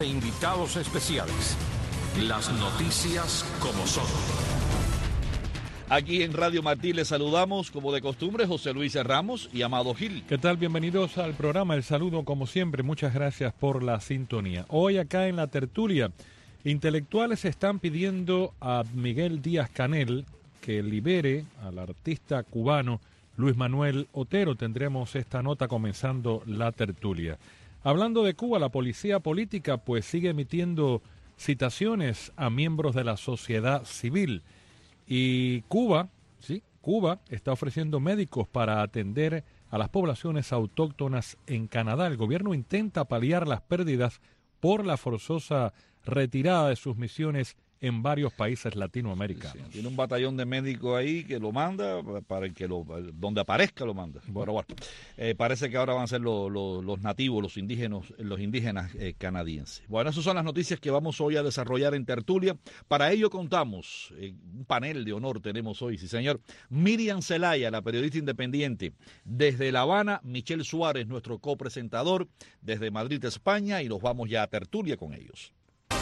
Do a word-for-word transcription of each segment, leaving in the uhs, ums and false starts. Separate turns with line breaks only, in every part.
Invitados especiales. Las noticias como son.
Aquí en Radio Martí les saludamos, como de costumbre, José Luis Ramos y Amado Gil.
¿Qué tal? Bienvenidos al programa. El saludo, como siempre. Muchas gracias por la sintonía. Hoy acá en la tertulia, intelectuales están pidiendo a Miguel Díaz-Canel que libere al artista cubano Luis Manuel Otero. Tendremos esta nota comenzando la tertulia. Hablando de Cuba, la policía política pues sigue emitiendo citaciones a miembros de la sociedad civil. Y Cuba, sí, Cuba está ofreciendo médicos para atender a las poblaciones autóctonas en Canadá. El gobierno intenta paliar las pérdidas por la forzosa retirada de sus misiones en varios países latinoamericanos.
Sí, tiene un batallón de médicos ahí que lo manda, para el que lo, donde aparezca lo manda. Bueno, Pero bueno, eh, parece que ahora van a ser lo, lo, los nativos, los indígenas, los indígenas eh, canadienses. Bueno, esas son las noticias que vamos hoy a desarrollar en tertulia. Para ello contamos, eh, un panel de honor tenemos hoy, sí señor. Miriam Zelaya, la periodista independiente. Desde La Habana, Michelle Suárez, nuestro copresentador, desde Madrid, España, y nos vamos ya a tertulia con ellos.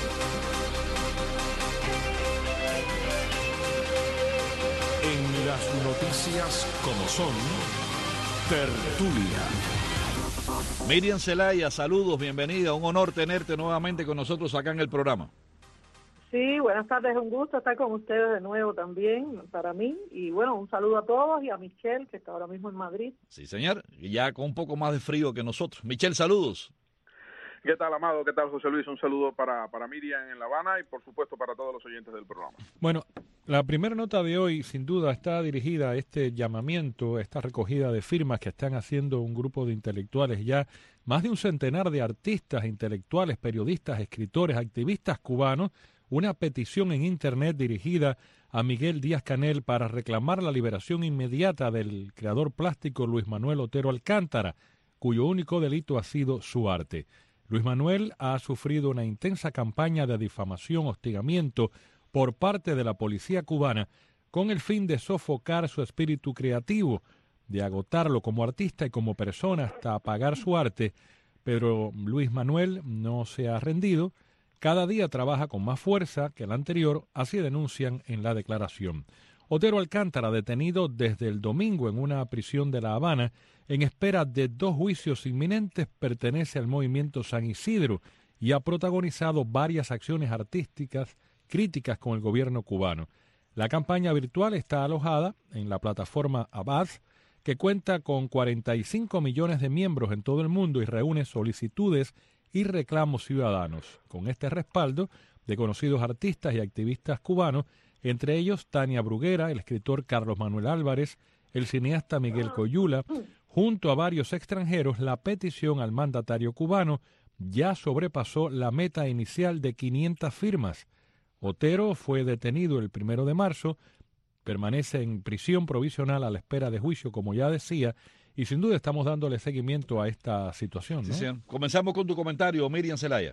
En las noticias como son, tertulia.
Miriam Zelaya, saludos, bienvenida, un honor tenerte nuevamente con nosotros acá en el programa.
Sí, buenas tardes, un gusto estar con ustedes de nuevo también, para mí, y bueno, un saludo a todos y a Michelle, que está ahora mismo en Madrid.
Sí, señor, y ya con un poco más de frío que nosotros. Michelle, saludos.
¿Qué tal, Amado? ¿Qué tal, José Luis? Un saludo para, para Miriam en La Habana y, por supuesto, para todos los oyentes del programa.
Bueno, la primera nota de hoy, sin duda, está dirigida a este llamamiento, a esta recogida de firmas que están haciendo un grupo de intelectuales, ya más de un centenar de artistas, intelectuales, periodistas, escritores, activistas cubanos, una petición en Internet dirigida a Miguel Díaz-Canel para reclamar la liberación inmediata del creador plástico Luis Manuel Otero Alcántara, cuyo único delito ha sido su arte. Luis Manuel ha sufrido una intensa campaña de difamación, hostigamiento por parte de la policía cubana con el fin de sofocar su espíritu creativo, de agotarlo como artista y como persona hasta apagar su arte, pero Luis Manuel no se ha rendido, cada día trabaja con más fuerza que el anterior, así denuncian en la declaración. Otero Alcántara, detenido desde el domingo en una prisión de La Habana, en espera de dos juicios inminentes, pertenece al movimiento San Isidro y ha protagonizado varias acciones artísticas críticas con el gobierno cubano. La campaña virtual está alojada en la plataforma Abaz, que cuenta con cuarenta y cinco millones de miembros en todo el mundo y reúne solicitudes y reclamos ciudadanos. Con este respaldo de conocidos artistas y activistas cubanos, entre ellos Tania Bruguera, el escritor Carlos Manuel Álvarez, el cineasta Miguel Coyula, junto a varios extranjeros, la petición al mandatario cubano ya sobrepasó la meta inicial de quinientas firmas. Otero fue detenido el primero de marzo, permanece en prisión provisional a la espera de juicio, como ya decía, y sin duda estamos dándole seguimiento a esta situación, ¿no?
Sí, sí. Comenzamos con tu comentario, Miriam Zelaya.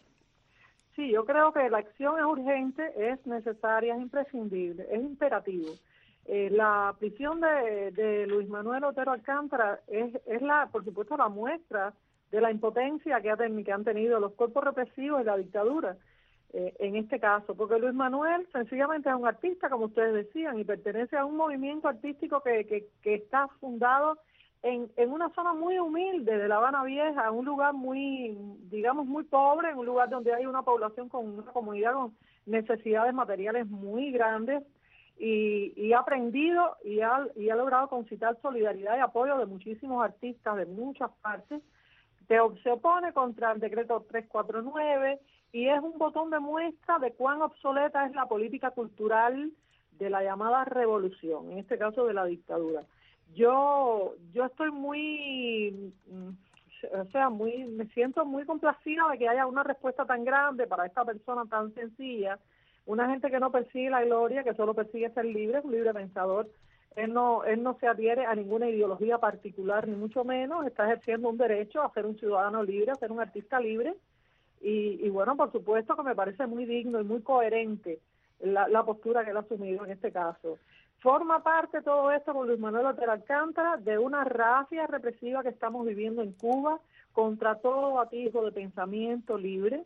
Sí, yo creo que la acción es urgente, es necesaria, es imprescindible, es imperativo. Eh, la prisión de, de Luis Manuel Otero Alcántara es, es la, por supuesto, la muestra de la impotencia que, ha ten, que han tenido los cuerpos represivos y la dictadura, eh, en este caso, porque Luis Manuel sencillamente es un artista, como ustedes decían, y pertenece a un movimiento artístico que, que, que está fundado en, en una zona muy humilde de La Habana Vieja, un lugar muy, digamos, muy pobre, en un lugar donde hay una población con una comunidad con necesidades materiales muy grandes, y, y ha aprendido y ha, y ha logrado concitar solidaridad y apoyo de muchísimos artistas de muchas partes. Se, se opone contra el decreto trescientos cuarenta y nueve y es un botón de muestra de cuán obsoleta es la política cultural de la llamada revolución, en este caso de la dictadura. Yo yo estoy muy, o sea, muy me siento muy complacida de que haya una respuesta tan grande para esta persona tan sencilla, una gente que no persigue la gloria, que solo persigue ser libre, un libre pensador. Él no él no se adhiere a ninguna ideología particular, ni mucho menos, está ejerciendo un derecho a ser un ciudadano libre, a ser un artista libre, y, y bueno, por supuesto que me parece muy digno y muy coherente la, la postura que él ha asumido en este caso. Forma parte todo esto con Luis Manuel Otero Alcántara de una racia represiva que estamos viviendo en Cuba contra todo atisbo de pensamiento libre,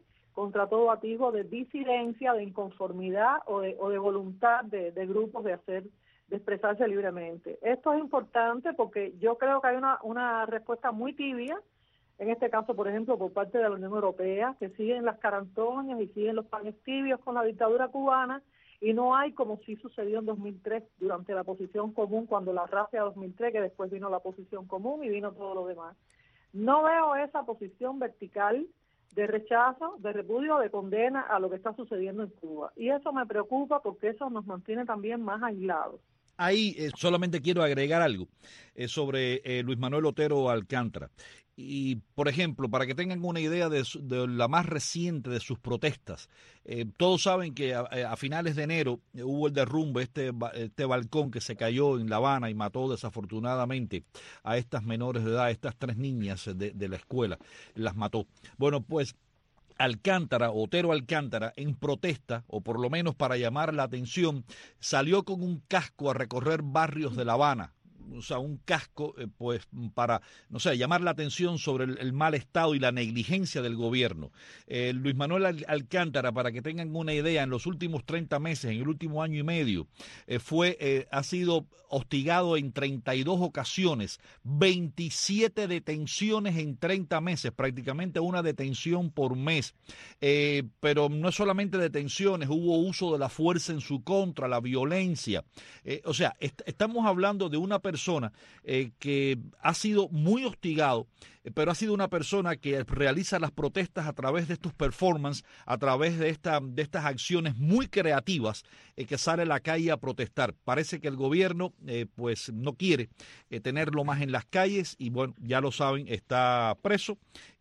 contra todo atisbo de disidencia, de inconformidad o de, o de voluntad de, de grupos de hacer, de expresarse libremente. Esto es importante porque yo creo que hay una, una respuesta muy tibia, en este caso, por ejemplo, por parte de la Unión Europea, que siguen las carantoñas y siguen los paños tibios con la dictadura cubana, y no hay, como sí sucedió en dos mil tres, durante la posición común, cuando la racia dos mil tres, que después vino la posición común y vino todo lo demás. No veo esa posición vertical de rechazo, de repudio, de condena a lo que está sucediendo en Cuba. Y eso me preocupa porque eso nos mantiene también más aislados.
Ahí eh, solamente quiero agregar algo eh, sobre eh, Luis Manuel Otero Alcántara. Y, por ejemplo, para que tengan una idea de, su, de la más reciente de sus protestas, eh, todos saben que a, a finales de enero eh, hubo el derrumbe, este, este balcón que se cayó en La Habana y mató desafortunadamente a estas menores de edad, estas tres niñas de, de la escuela, las mató. Bueno, pues Alcántara, Otero Alcántara, en protesta, o por lo menos para llamar la atención, salió con un casco a recorrer barrios de La Habana. O sea, un casco, eh, pues, para, no sé, llamar la atención sobre el, el mal estado y la negligencia del gobierno. Eh, Luis Manuel Al Alcántara, para que tengan una idea, en los últimos treinta meses, en el último año y medio, eh, fue, eh, ha sido hostigado en treinta y dos ocasiones, veintisiete detenciones en treinta meses, prácticamente una detención por mes. Eh, pero no es solamente detenciones, hubo uso de la fuerza en su contra, la violencia. Eh, o sea, est estamos hablando de una persona persona eh, que ha sido muy hostigado, eh, pero ha sido una persona que realiza las protestas a través de estos performances, a través de, esta, de estas acciones muy creativas, eh, que sale a la calle a protestar. Parece que el gobierno eh, pues no quiere eh, tenerlo más en las calles y bueno, ya lo saben, está preso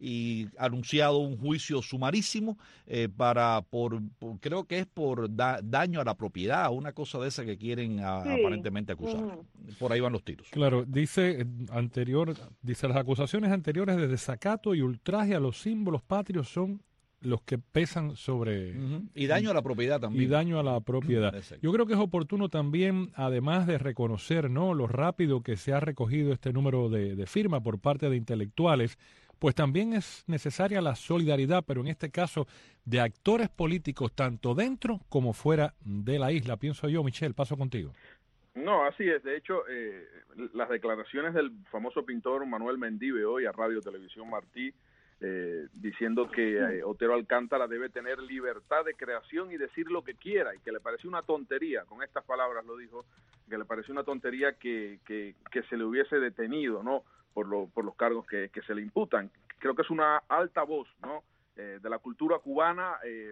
y anunciado un juicio sumarísimo eh, para, por, por, creo que es por da, daño a la propiedad, una cosa de esa que quieren a, sí. aparentemente acusar. Mm. Por ahí van los tiros.
Claro, dice anterior, dice las acusaciones anteriores de desacato y ultraje a los símbolos patrios son los que pesan sobre...
Uh-huh. Y daño a la propiedad también.
Y daño a la propiedad. Exacto. Yo creo que es oportuno también, además de reconocer, ¿no?, lo rápido que se ha recogido este número de, de firmas por parte de intelectuales, pues también es necesaria la solidaridad, pero en este caso de actores políticos, tanto dentro como fuera de la isla. Pienso yo, Michelle, paso contigo.
No, así es. De hecho, eh, las declaraciones del famoso pintor Manuel Mendive hoy a Radio Televisión Martí, eh, diciendo que eh, Otero Alcántara debe tener libertad de creación y decir lo que quiera, y que le pareció una tontería, con estas palabras lo dijo, que le pareció una tontería que, que, que se le hubiese detenido, ¿no?, por, lo, por los cargos que, que se le imputan. Creo que es una alta voz, ¿no?, eh, de la cultura cubana, eh,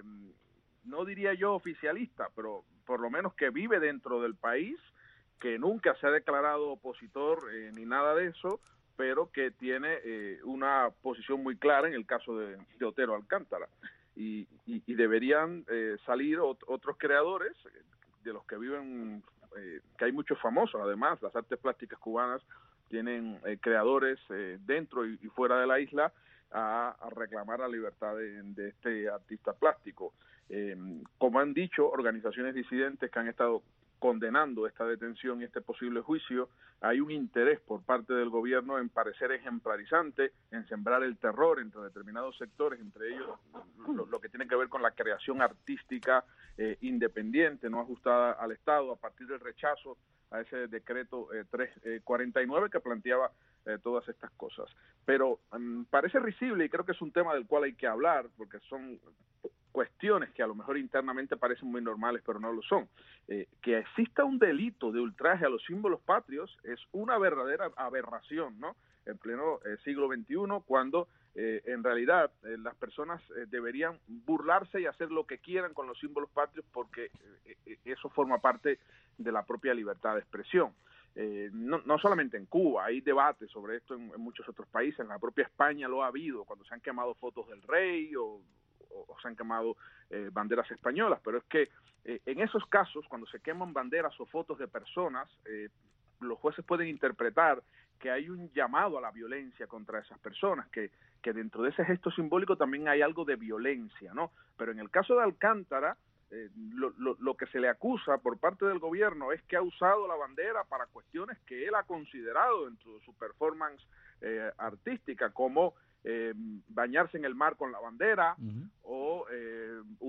no diría yo oficialista, pero por lo menos que vive dentro del país, que nunca se ha declarado opositor eh, ni nada de eso, pero que tiene eh, una posición muy clara en el caso de, de Otero Alcántara. Y, y, y deberían eh, salir ot otros creadores, eh, de los que viven, eh, que hay muchos famosos, además, las artes plásticas cubanas tienen eh, creadores eh, dentro y, y fuera de la isla, a, a reclamar la libertad de, de este artista plástico. Eh, como han dicho organizaciones disidentes que han estado condenando esta detención y este posible juicio, hay un interés por parte del gobierno en parecer ejemplarizante, en sembrar el terror entre determinados sectores, entre ellos lo, lo que tiene que ver con la creación artística eh, independiente, no ajustada al Estado, a partir del rechazo a ese decreto eh, trescientos cuarenta y nueve que planteaba eh, todas estas cosas. Pero um, parece risible, y creo que es un tema del cual hay que hablar, porque son cuestiones que a lo mejor internamente parecen muy normales, pero no lo son. Eh, que exista un delito de ultraje a los símbolos patrios es una verdadera aberración, ¿no?, en pleno eh, siglo veintiuno, cuando eh, en realidad eh, las personas eh, deberían burlarse y hacer lo que quieran con los símbolos patrios, porque eh, eso forma parte de la propia libertad de expresión. Eh, no, no solamente en Cuba, hay debates sobre esto en, en muchos otros países, en la propia España lo ha habido, cuando se han quemado fotos del rey o o se han quemado eh, banderas españolas, pero es que eh, en esos casos, cuando se queman banderas o fotos de personas, eh, los jueces pueden interpretar que hay un llamado a la violencia contra esas personas, que, que dentro de ese gesto simbólico también hay algo de violencia, ¿no? Pero en el caso de Alcántara, eh, lo, lo, lo que se le acusa por parte del gobierno es que ha usado la bandera para cuestiones que él ha considerado dentro de su performance eh, artística, como Eh, bañarse en el mar con la bandera, uh-huh. o eh,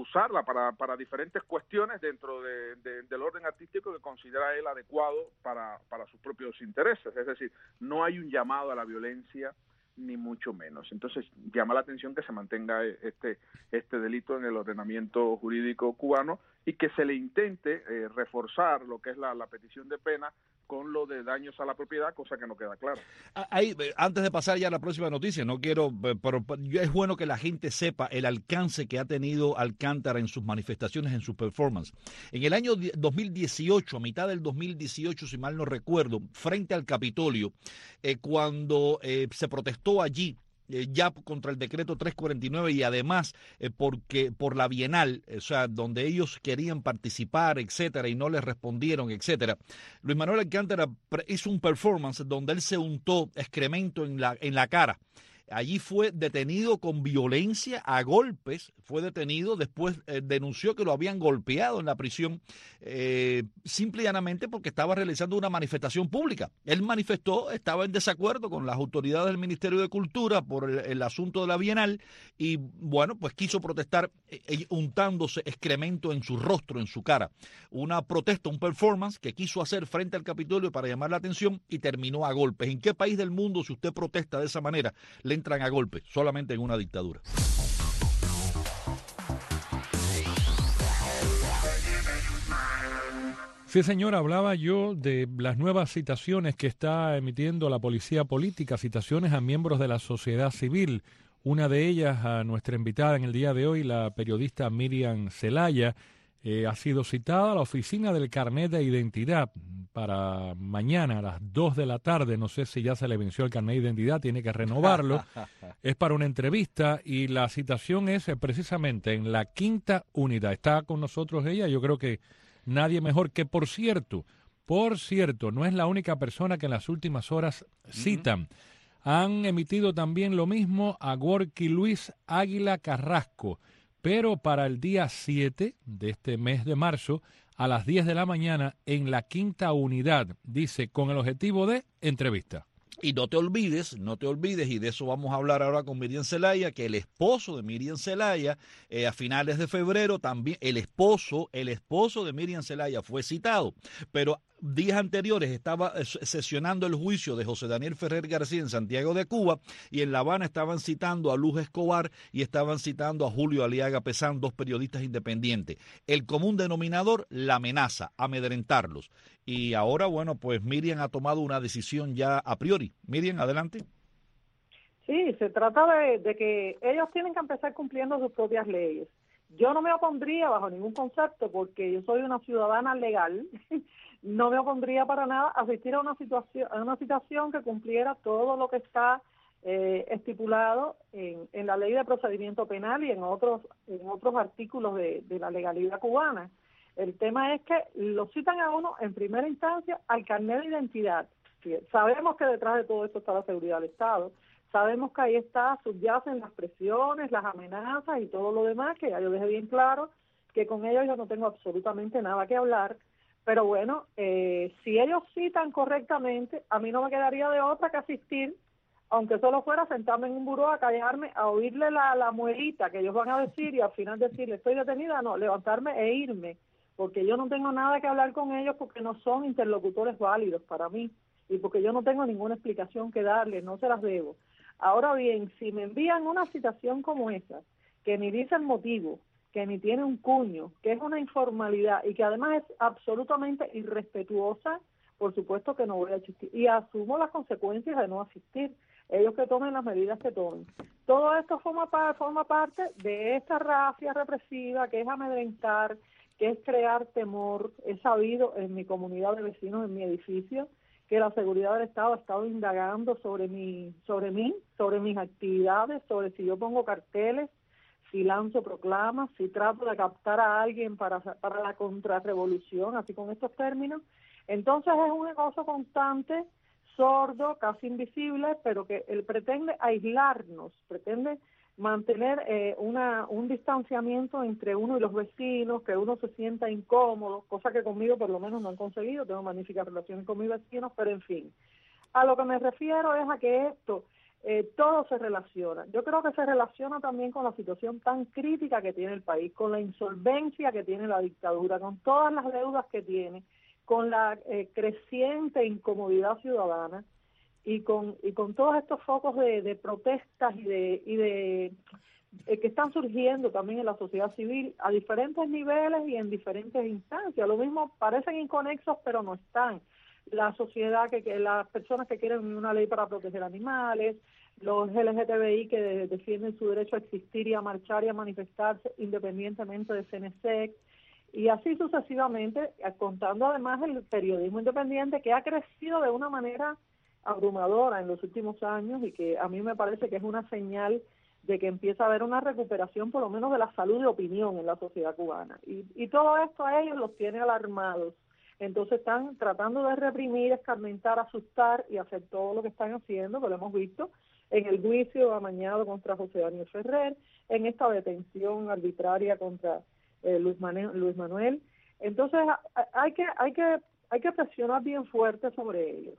usarla para, para diferentes cuestiones dentro de, de, del orden artístico que considera él adecuado para, para sus propios intereses. Es decir, no hay un llamado a la violencia, ni mucho menos. Entonces, llama la atención que se mantenga este, este delito en el ordenamiento jurídico cubano y que se le intente eh, reforzar lo que es la, la petición de pena con lo de daños a la propiedad, cosa que no queda clara.
Ahí, antes de pasar ya a la próxima noticia, no quiero, pero es bueno que la gente sepa el alcance que ha tenido Alcántara en sus manifestaciones, en su performance. En el año dos mil dieciocho, a mitad del dos mil dieciocho, si mal no recuerdo, frente al Capitolio, eh, cuando eh, se protestó allí, Eh, ya contra el decreto trescientos cuarenta y nueve y además eh, porque por la Bienal, o sea, donde ellos querían participar, etcétera, y no les respondieron, etcétera. Luis Manuel Alcántara hizo un performance donde él se untó excremento en la, en la cara. Allí fue detenido con violencia, a golpes, fue detenido, después eh, denunció que lo habían golpeado en la prisión, eh, simple y llanamente porque estaba realizando una manifestación pública. Él manifestó, estaba en desacuerdo con las autoridades del Ministerio de Cultura por el, el asunto de la Bienal y, bueno, pues quiso protestar eh, untándose excremento en su rostro, en su cara. Una protesta, un performance que quiso hacer frente al Capitolio para llamar la atención y terminó a golpes. ¿En qué país del mundo, si usted protesta de esa manera, le entran a golpe? Solamente en una dictadura.
Sí, señor, hablaba yo de las nuevas citaciones que está emitiendo la policía política, citaciones a miembros de la sociedad civil. Una de ellas, a nuestra invitada en el día de hoy, la periodista Miriam Zelaya, eh, ha sido citada a la oficina del carnet de identidad para mañana a las dos de la tarde. No sé si ya se le venció el carnet de identidad, tiene que renovarlo. Es para una entrevista y la citación es eh, precisamente en la quinta unidad. Está con nosotros ella, yo creo que nadie mejor, que por cierto, por cierto, no es la única persona que en las últimas horas citan. Uh-huh. Han emitido también lo mismo a Gorky Luis Águila Carrasco, pero para el día siete de este mes de marzo, a las diez de la mañana, en la quinta unidad, dice, con el objetivo de entrevista.
Y no te olvides, no te olvides, y de eso vamos a hablar ahora con Miriam Zelaya, que el esposo de Miriam Zelaya, eh, a finales de febrero también, el esposo, el esposo de Miriam Zelaya fue citado, pero días anteriores estaba sesionando el juicio de José Daniel Ferrer García en Santiago de Cuba, y en La Habana estaban citando a Luz Escobar y estaban citando a Julio Aliaga Pesán, dos periodistas independientes. El común denominador, la amenaza, amedrentarlos. Y ahora, bueno, pues Miriam ha tomado una decisión ya a priori. Miriam, adelante.
Sí, se trata de, de que ellos tienen que empezar cumpliendo sus propias leyes. Yo no me opondría bajo ningún concepto, porque yo soy una ciudadana legal, no me opondría para nada a asistir a una situación, a una citación que cumpliera todo lo que está eh, estipulado en, en la ley de procedimiento penal y en otros, en otros artículos de, de la legalidad cubana. El tema es que lo citan a uno en primera instancia al carnet de identidad. Sabemos que detrás de todo esto está la seguridad del Estado. Sabemos que ahí está, subyacen las presiones, las amenazas y todo lo demás, que ya yo dejé bien claro que con ellos yo no tengo absolutamente nada que hablar. Pero bueno, eh, si ellos citan correctamente, a mí no me quedaría de otra que asistir, aunque solo fuera sentarme en un buró a callarme, a oírle la, la muelita que ellos van a decir y al final decirle estoy detenida, no, levantarme e irme, porque yo no tengo nada que hablar con ellos porque no son interlocutores válidos para mí y porque yo no tengo ninguna explicación que darles, no se las debo. Ahora bien, si me envían una citación como esa, que ni dice el motivo, que ni tiene un cuño, que es una informalidad y que además es absolutamente irrespetuosa, por supuesto que no voy a asistir. Y asumo las consecuencias de no asistir, ellos que tomen las medidas que tomen. Todo esto forma, forma parte de esta racia represiva que es amedrentar, que es crear temor. He sabido en mi comunidad de vecinos, en mi edificio, que la seguridad del Estado ha estado indagando sobre mi, sobre mí, sobre mis actividades, sobre si yo pongo carteles, si lanzo proclamas, si trato de captar a alguien para, para la contrarrevolución, así con estos términos. Entonces es un negocio constante, sordo, casi invisible, pero que él pretende aislarnos, pretende mantener eh, una un distanciamiento entre uno y los vecinos, que uno se sienta incómodo, cosa que conmigo por lo menos no han conseguido, tengo magníficas relaciones con mis vecinos, pero en fin. A lo que me refiero es a que esto eh, todo se relaciona. Yo creo que se relaciona también con la situación tan crítica que tiene el país, con la insolvencia que tiene la dictadura, con todas las deudas que tiene, con la eh, creciente incomodidad ciudadana y con y con todos estos focos de, de protestas y de y de eh, que están surgiendo también en la sociedad civil a diferentes niveles y en diferentes instancias. Lo mismo, parecen inconexos, pero no están. La sociedad, que, que las personas que quieren una ley para proteger animales, los L G T B I que de, defienden su derecho a existir y a marchar y a manifestarse independientemente de C N S E C, y así sucesivamente, contando además el periodismo independiente que ha crecido de una manera abrumadora en los últimos años y que a mí me parece que es una señal de que empieza a haber una recuperación por lo menos de la salud de opinión en la sociedad cubana. Y, y todo esto a ellos los tiene alarmados. Entonces están tratando de reprimir, escarmentar, asustar y hacer todo lo que están haciendo, que lo hemos visto en el juicio amañado contra José Daniel Ferrer, en esta detención arbitraria contra eh, Luis, Manuel, Luis Manuel. Entonces hay que, hay que, hay que presionar bien fuerte sobre ellos.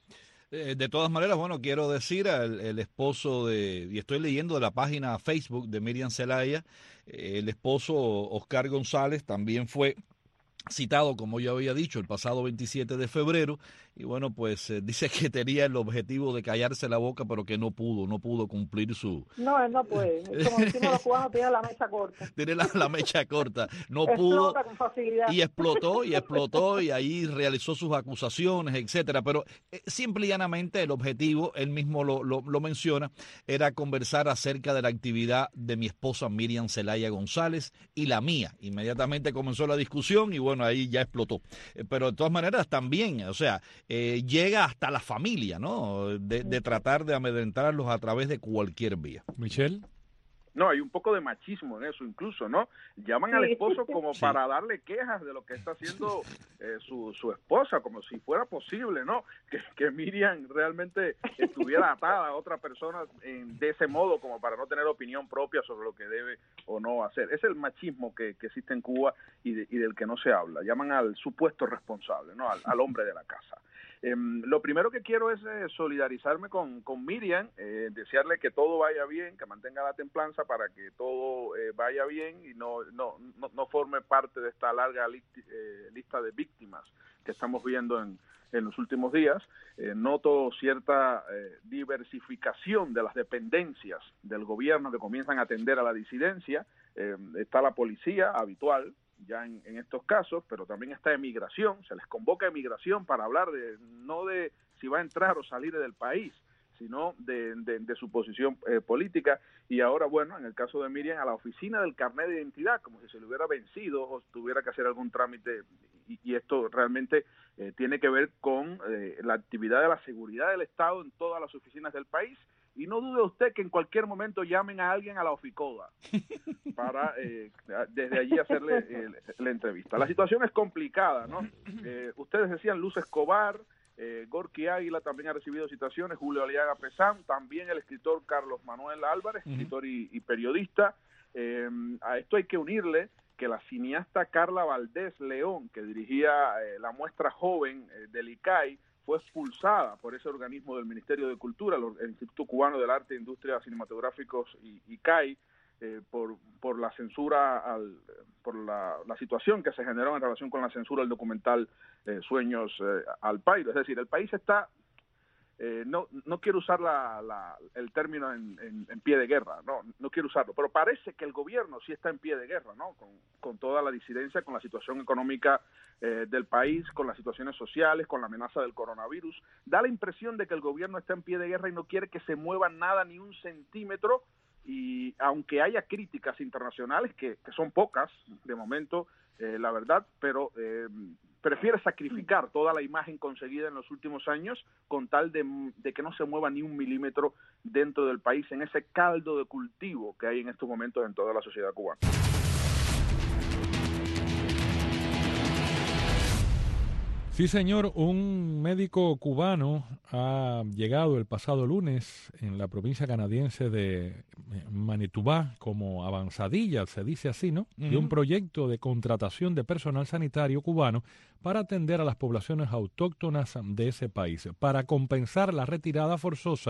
De todas maneras, bueno, quiero decir al el esposo de, y estoy leyendo de la página Facebook de Miriam Zelaya, el esposo Oscar González también fue citado, como yo había dicho, el pasado veintisiete de febrero, y bueno, pues eh, dice que tenía el objetivo de callarse la boca, pero que no pudo, no pudo cumplir su...
No, él no puede, es como decimos los cubanos, tiene la mecha corta.
Tiene la, la mecha corta, no
pudo,
pudo,
con facilidad.
y explotó, y explotó, y ahí realizó sus acusaciones, etcétera, pero eh, simple y llanamente el objetivo, él mismo lo, lo, lo menciona, era conversar acerca de la actividad de mi esposa Miriam Zelaya González y la mía. Inmediatamente comenzó la discusión y bueno, ahí ya explotó. Eh, pero de todas maneras también, o sea, eh, llega hasta la familia, ¿no? De, de tratar de amedrentarlos a través de cualquier vía.
Michelle.
No, hay un poco de machismo en eso incluso, ¿no? Llaman sí. al esposo como sí. para darle quejas de lo que está haciendo eh, su, su esposa, como si fuera posible, ¿no? Que, que Miriam realmente estuviera atada a otra persona en, de ese modo como para no tener opinión propia sobre lo que debe o no hacer. Es el machismo que, que existe en Cuba y, de, y del que no se habla. Llaman al supuesto responsable, ¿no? Al, al hombre de la casa. Eh, lo primero que quiero es eh, solidarizarme con, con Miriam, eh, desearle que todo vaya bien, que mantenga la templanza para que todo eh, vaya bien y no, no, no, no forme parte de esta larga lista, eh, lista de víctimas que estamos viendo en, en los últimos días. Eh, noto cierta eh, diversificación de las dependencias del gobierno que comienzan a atender a la disidencia. Eh, está la policía habitual, ya en, en estos casos, pero también está emigración, se les convoca emigración para hablar de no de si va a entrar o salir del país, sino de, de, de su posición eh, política, y ahora, bueno, en el caso de Miriam, a la oficina del carnet de identidad, como si se le hubiera vencido o tuviera que hacer algún trámite, y, y esto realmente eh, tiene que ver con eh, la actividad de la seguridad del Estado en todas las oficinas del país. Y no dude usted que en cualquier momento llamen a alguien a la Oficoda para eh, desde allí hacerle eh, la entrevista. La situación es complicada, ¿no? Eh, ustedes decían Luz Escobar, eh, Gorky Águila también ha recibido citaciones, Julio Aliaga Pesán, también el escritor Carlos Manuel Álvarez, uh-huh. escritor y, y periodista. Eh, a esto hay que unirle que la cineasta Carla Valdés León, que dirigía eh, la muestra joven eh, del I C A I, fue expulsada por ese organismo del Ministerio de Cultura, el Instituto Cubano del Arte e Industria Cinematográficos y I C A I, eh, por, por la censura, al, por la, la situación que se generó en relación con la censura del documental eh, Sueños eh, al Pairo. Es decir, el país está, eh, no, no quiero usar la, la, el término en, en, en pie de guerra, no, no quiero usarlo, pero parece que el gobierno sí está en pie de guerra, ¿no? Con, con toda la disidencia, con la situación económica eh, del país, con las situaciones sociales, con la amenaza del coronavirus. Da la impresión de que el gobierno está en pie de guerra y no quiere que se mueva nada ni un centímetro, y aunque haya críticas internacionales, que, que son pocas de momento, eh, la verdad, pero eh, prefiere sacrificar toda la imagen conseguida en los últimos años con tal de, de que no se mueva ni un milímetro dentro del país en ese caldo de cultivo que hay en estos momentos en toda la sociedad cubana.
Sí, señor, un médico cubano ha llegado el pasado lunes en la provincia canadiense de Manitoba como avanzadilla, se dice así, ¿no? Uh-huh. De un proyecto de contratación de personal sanitario cubano para atender a las poblaciones autóctonas de ese país, para compensar la retirada forzosa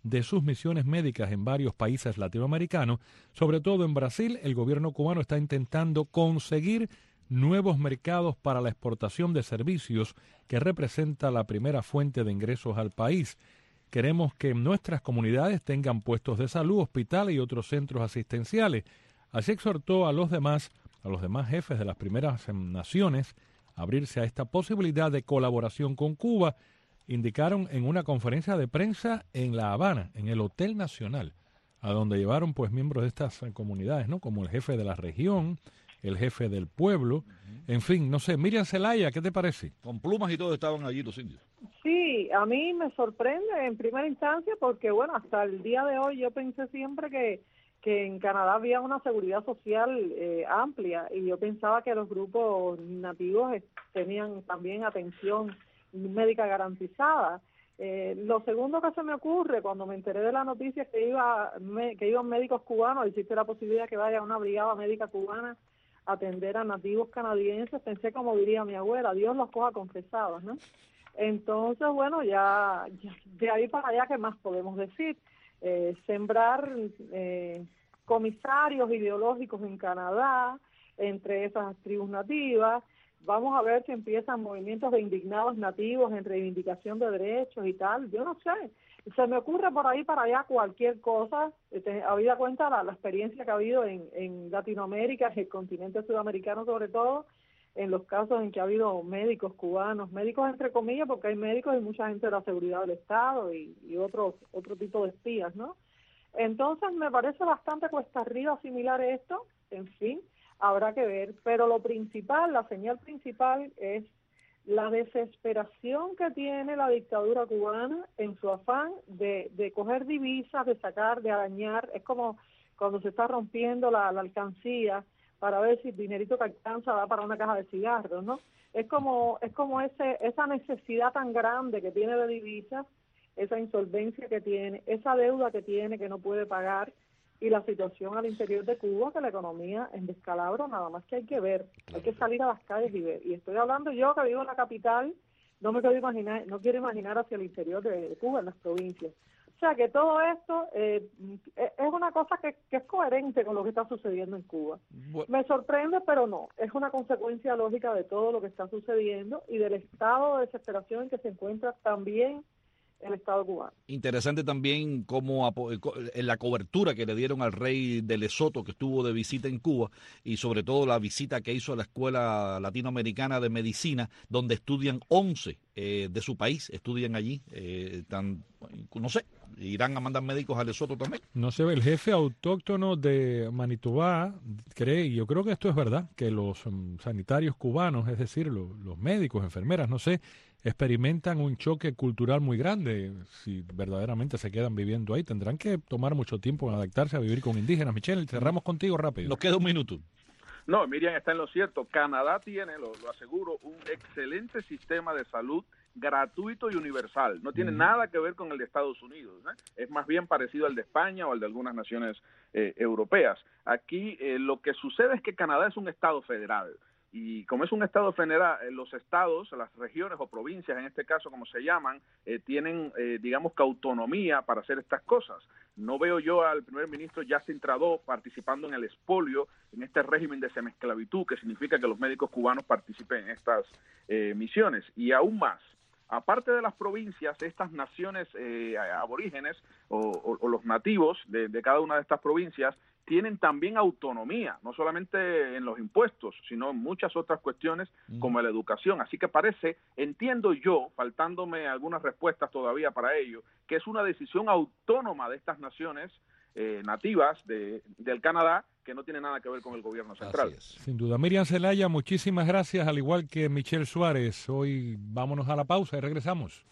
de sus misiones médicas en varios países latinoamericanos. Sobre todo en Brasil, el gobierno cubano está intentando conseguir nuevos mercados para la exportación de servicios que representa la primera fuente de ingresos al país. Queremos que nuestras comunidades tengan puestos de salud, hospitales y otros centros asistenciales. Así exhortó a los demás, a los demás jefes de las primeras naciones a abrirse a esta posibilidad de colaboración con Cuba, indicaron en una conferencia de prensa en La Habana, en el Hotel Nacional, a donde llevaron pues miembros de estas comunidades, ¿no? Como el jefe de la región, el jefe del pueblo, uh-huh. En fin, no sé, Miriam Zelaya, ¿qué te parece?
Con plumas y todo estaban allí los indios.
Sí, a mí me sorprende en primera instancia porque, bueno, hasta el día de hoy yo pensé siempre que, que en Canadá había una seguridad social eh, amplia y yo pensaba que los grupos nativos tenían también atención médica garantizada. Eh, lo segundo que se me ocurre cuando me enteré de la noticia que iba me, que iban médicos cubanos, existe la posibilidad que vaya una brigada médica cubana a atender a nativos canadienses, pensé como diría mi abuela, Dios los coja confesados, ¿no? Entonces, bueno, ya, ya de ahí para allá, ¿qué más podemos decir? Eh, sembrar eh, comisarios ideológicos en Canadá, entre esas tribus nativas. Vamos a ver si empiezan movimientos de indignados nativos en reivindicación de derechos y tal. Yo no sé. Se me ocurre por ahí para allá cualquier cosa. Este, habida cuenta la, la experiencia que ha habido en, en Latinoamérica, en el continente sudamericano sobre todo, en los casos en que ha habido médicos cubanos, médicos entre comillas, porque hay médicos y mucha gente de la seguridad del Estado y, y otros otro tipo de espías, ¿no? Entonces me parece bastante cuesta arriba asimilar esto. En fin, habrá que ver, pero lo principal, la señal principal es la desesperación que tiene la dictadura cubana en su afán de, de coger divisas, de sacar, de arañar. Es como cuando se está rompiendo la, la alcancía para ver si el dinerito que alcanza da para una caja de cigarros, ¿no? Es como es como ese esa necesidad tan grande que tiene de divisas, esa insolvencia que tiene, esa deuda que tiene que no puede pagar, y la situación al interior de Cuba, que la economía en descalabro, nada más que hay que ver, hay que salir a las calles y ver. Y estoy hablando yo que vivo en la capital, no me quiero imaginar, no quiero imaginar hacia el interior de, de Cuba, en las provincias. O sea que todo esto eh, es una cosa que, que es coherente con lo que está sucediendo en Cuba. Bueno. Me sorprende, pero no, es una consecuencia lógica de todo lo que está sucediendo y del estado de desesperación en que se encuentra también el Estado cubano.
Interesante también cómo en la cobertura que le dieron al rey de Lesoto, que estuvo de visita en Cuba, y sobre todo la visita que hizo a la Escuela Latinoamericana de Medicina, donde estudian once eh, de su país, estudian allí, eh, tan, no sé, irán a mandar médicos a Lesoto también.
No sé, el jefe autóctono de Manitoba cree, y yo creo que esto es verdad, que los um, sanitarios cubanos, es decir, los, los médicos, enfermeras, no sé, experimentan un choque cultural muy grande. Si verdaderamente se quedan viviendo ahí, tendrán que tomar mucho tiempo en adaptarse a vivir con indígenas. Michelle, cerramos contigo rápido.
Nos queda un minuto.
No, Miriam está en lo cierto. Canadá tiene, lo, lo aseguro, un excelente sistema de salud gratuito y universal. No tiene uh-huh. nada que ver con el de Estados Unidos, ¿eh? Es más bien parecido al de España o al de algunas naciones eh, europeas. Aquí eh, lo que sucede es que Canadá es un estado federal. Y como es un estado federal, los estados, las regiones o provincias, en este caso como se llaman, eh, tienen, eh, digamos que autonomía para hacer estas cosas. No veo yo al primer ministro Justin Trudeau participando en el expolio, en este régimen de semiesclavitud, que significa que los médicos cubanos participen en estas eh, misiones. Y aún más, aparte de las provincias, estas naciones eh, aborígenes o, o, o los nativos de, de cada una de estas provincias tienen también autonomía, no solamente en los impuestos, sino en muchas otras cuestiones como la educación. Así que parece, entiendo yo, faltándome algunas respuestas todavía para ello, que es una decisión autónoma de estas naciones eh, nativas de, del Canadá, que no tiene nada que ver con el gobierno central.
Sin duda. Miriam Zelaya, muchísimas gracias, al igual que Michelle Suárez. Hoy vámonos a la pausa y regresamos.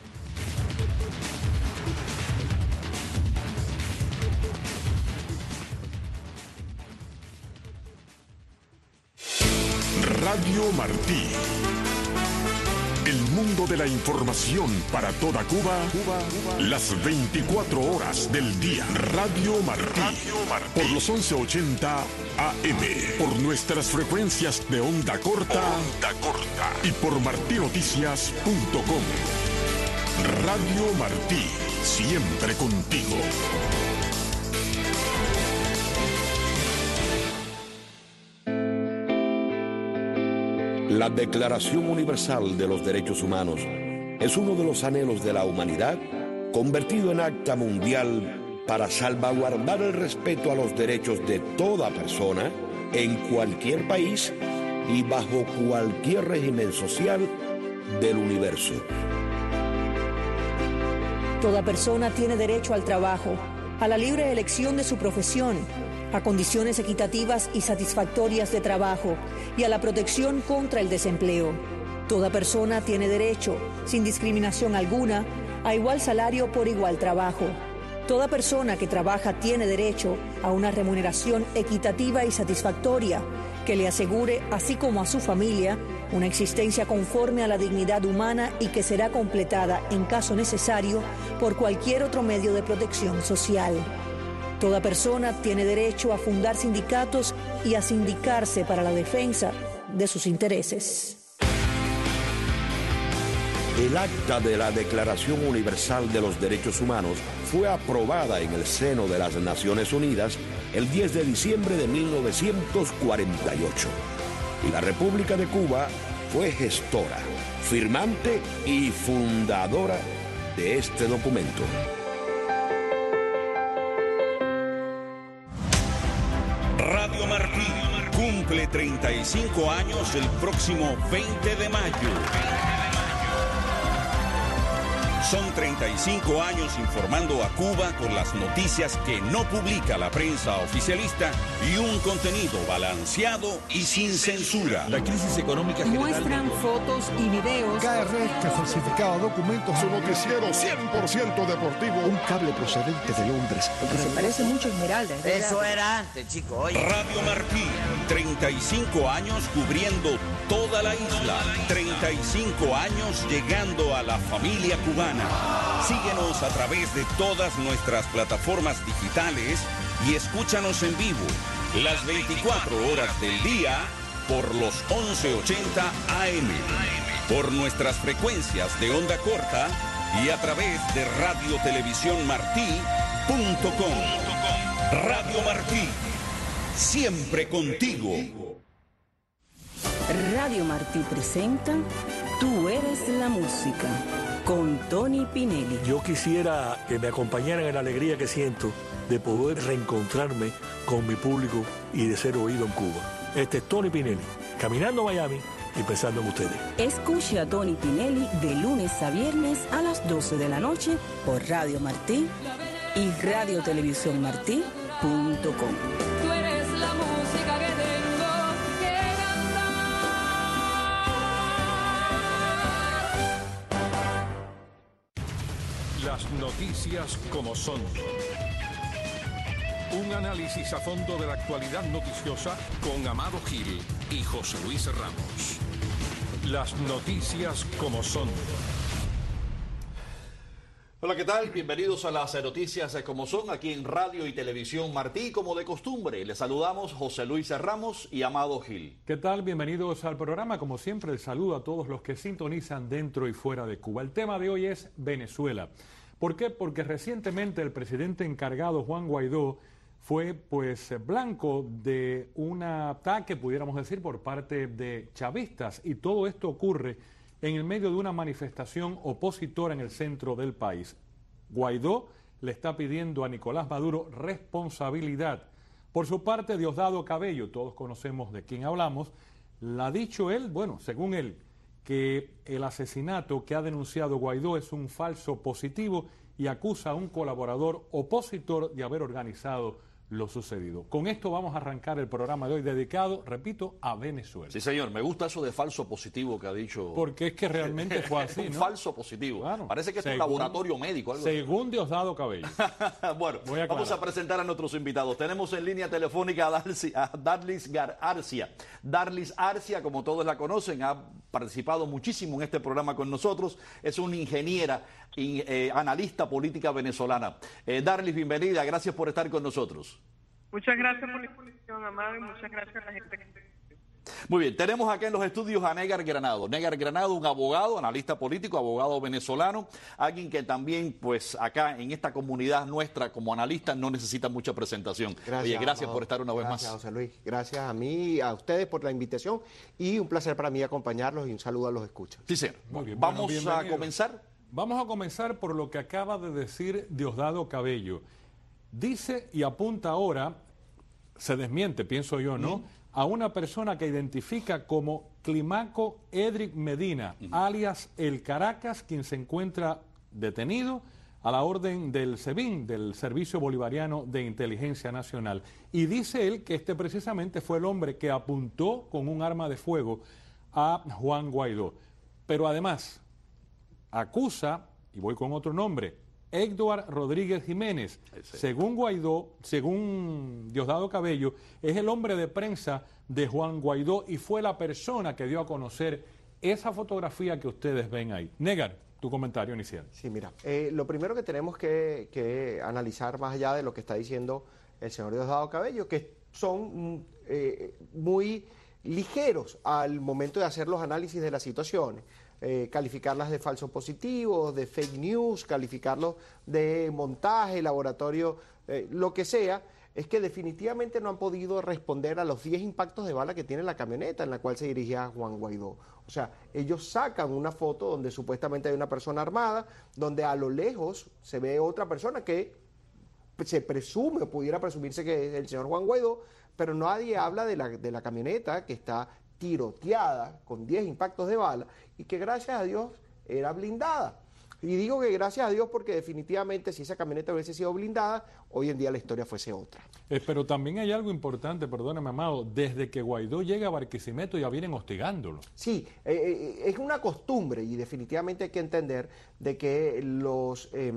Radio Martí. El mundo de la información para toda Cuba, Cuba, Cuba. Las veinticuatro horas del día. Radio Martí. Radio Martí. Por los once ochenta A M. Por nuestras frecuencias de onda corta. Onda corta. Y por martinoticias punto com. Radio Martí. siempre contigo.
La Declaración Universal de los Derechos Humanos es uno de los anhelos de la humanidad convertido en acta mundial para salvaguardar el respeto a los derechos de toda persona en cualquier país y bajo cualquier régimen social del universo.
Toda persona tiene derecho al trabajo, a la libre elección de su profesión, a condiciones equitativas y satisfactorias de trabajo y a la protección contra el desempleo. Toda persona tiene derecho, sin discriminación alguna, a igual salario por igual trabajo. Toda persona que trabaja tiene derecho a una remuneración equitativa y satisfactoria que le asegure, así como a su familia, una existencia conforme a la dignidad humana y que será completada, en caso necesario, por cualquier otro medio de protección social. Toda persona tiene derecho a fundar sindicatos y a sindicarse para la defensa de sus intereses.
El acta de la Declaración Universal de los Derechos Humanos fue aprobada en el seno de las Naciones Unidas el diez de diciembre de mil novecientos cuarenta y ocho. Y la República de Cuba fue gestora, firmante y fundadora de este documento.
Radio Martí cumple treinta y cinco años el próximo veinte de mayo. Son treinta y cinco años informando a Cuba con las noticias que no publica la prensa oficialista y un contenido balanceado y sin censura.
La crisis económica general...
Muestran fotos y videos.
K R que falsificaba documentos.
Su noticiero cien por ciento deportivo.
Un cable procedente de Londres.
Porque se parece mucho a Esmeralda.
Eso era antes, chico. Oye.
Radio Martí, treinta y cinco años cubriendo toda la isla. treinta y cinco años llegando a la familia cubana. Síguenos a través de todas nuestras plataformas digitales y escúchanos en vivo las veinticuatro horas del día por los once ochenta A M, por nuestras frecuencias de onda corta y a través de radio televisión martí punto com. Radio Martí, siempre contigo.
Radio Martí presenta Tú eres la música, con Tony Pinelli.
Yo quisiera que me acompañaran en la alegría que siento de poder reencontrarme con mi público y de ser oído en Cuba. Este es Tony Pinelli, caminando a Miami y pensando en ustedes.
Escuche a Tony Pinelli de lunes a viernes a las doce de la noche por Radio Martí y radio televisión martí punto com.
Tú eres la música que tengo que cantar.
Las noticias como son. Un análisis a fondo de la actualidad noticiosa con Amado Gil y José Luis Ramos. Las noticias como son.
Hola, ¿qué tal? Bienvenidos a las noticias como son aquí en Radio y Televisión Martí. Como de costumbre, les saludamos José Luis Ramos y Amado Gil.
¿Qué tal? Bienvenidos al programa. Como siempre, el saludo a todos los que sintonizan dentro y fuera de Cuba. El tema de hoy es Venezuela. ¿Por qué? Porque recientemente el presidente encargado, Juan Guaidó, fue pues blanco de un ataque, pudiéramos decir, por parte de chavistas. Y todo esto ocurre en el medio de una manifestación opositora en el centro del país. Guaidó le está pidiendo a Nicolás Maduro responsabilidad. Por su parte, Diosdado Cabello, todos conocemos de quién hablamos, le ha dicho él, bueno, según él, que el asesinato que ha denunciado Guaidó es un falso positivo y acusa a un colaborador opositor de haber organizado lo sucedido. Con esto vamos a arrancar el programa de hoy dedicado, repito, a Venezuela.
Sí, señor, me gusta eso de falso positivo que ha dicho.
Porque es que realmente fue así,
un
¿no?
falso positivo.
Claro.
Parece que es
Según,
un laboratorio médico. Algo
según Diosdado Cabello.
Bueno, a vamos a presentar a nuestros invitados. Tenemos en línea telefónica a, Darcy, a Darlis Arcia. Darlis Arcia, como todos la conocen, ha participado muchísimo en este programa con nosotros. Es una ingeniera y eh, analista política venezolana. Eh, Darlis, bienvenida. Gracias por estar con nosotros.
Muchas gracias por la exposición, Amado, y muchas gracias a la gente que...
Muy bien, tenemos acá en los estudios a Negar Granado. Negar Granado, un abogado, analista político, abogado venezolano, alguien que también, pues acá en esta comunidad nuestra como analista no necesita mucha presentación.
Gracias,
Oye, gracias
amado.
por estar una vez
gracias,
más.
José Luis. Gracias a mí, a ustedes por la invitación y un placer para mí acompañarlos y un saludo a los escuchas.
Sí, señor.
Muy bien,
Vamos
bueno,
a
bienvenido.
comenzar.
Vamos a comenzar por lo que acaba de decir Diosdado Cabello. Dice y apunta ahora, se desmiente, pienso yo, ¿no?, mm. a una persona que identifica como Climaco Edric Medina, uh-huh. alias El Caracas, quien se encuentra detenido a la orden del SEBIN, del Servicio Bolivariano de Inteligencia Nacional. Y dice él que este precisamente fue el hombre que apuntó con un arma de fuego a Juan Guaidó. Pero además acusa, y voy con otro nombre, Edward Rodríguez Jiménez, sí. según Guaidó, según Diosdado Cabello, es el hombre de prensa de Juan Guaidó y fue la persona que dio a conocer esa fotografía que ustedes ven ahí. Negar, tu comentario inicial.
Sí, mira, eh, lo primero que tenemos que, que analizar más allá de lo que está diciendo el señor Diosdado Cabello, que son eh, muy ligeros al momento de hacer los análisis de las situaciones. Eh, calificarlas de falsos positivos, de fake news, calificarlos de montaje, laboratorio, eh, lo que sea, es que definitivamente no han podido responder a los diez impactos de bala que tiene la camioneta en la cual se dirigía Juan Guaidó. O sea, ellos sacan una foto donde supuestamente hay una persona armada, donde a lo lejos se ve otra persona que se presume, pudiera presumirse que es el señor Juan Guaidó, pero nadie habla de la, de la camioneta que está tiroteada con diez impactos de bala y que gracias a Dios era blindada. Y digo que gracias a Dios porque definitivamente si esa camioneta hubiese sido blindada, hoy en día la historia fuese otra.
Eh, pero también hay algo importante, perdóname, Amado, desde que Guaidó llega a Barquisimeto ya vienen hostigándolo.
Sí, eh, eh, es una costumbre y definitivamente hay que entender de que los eh,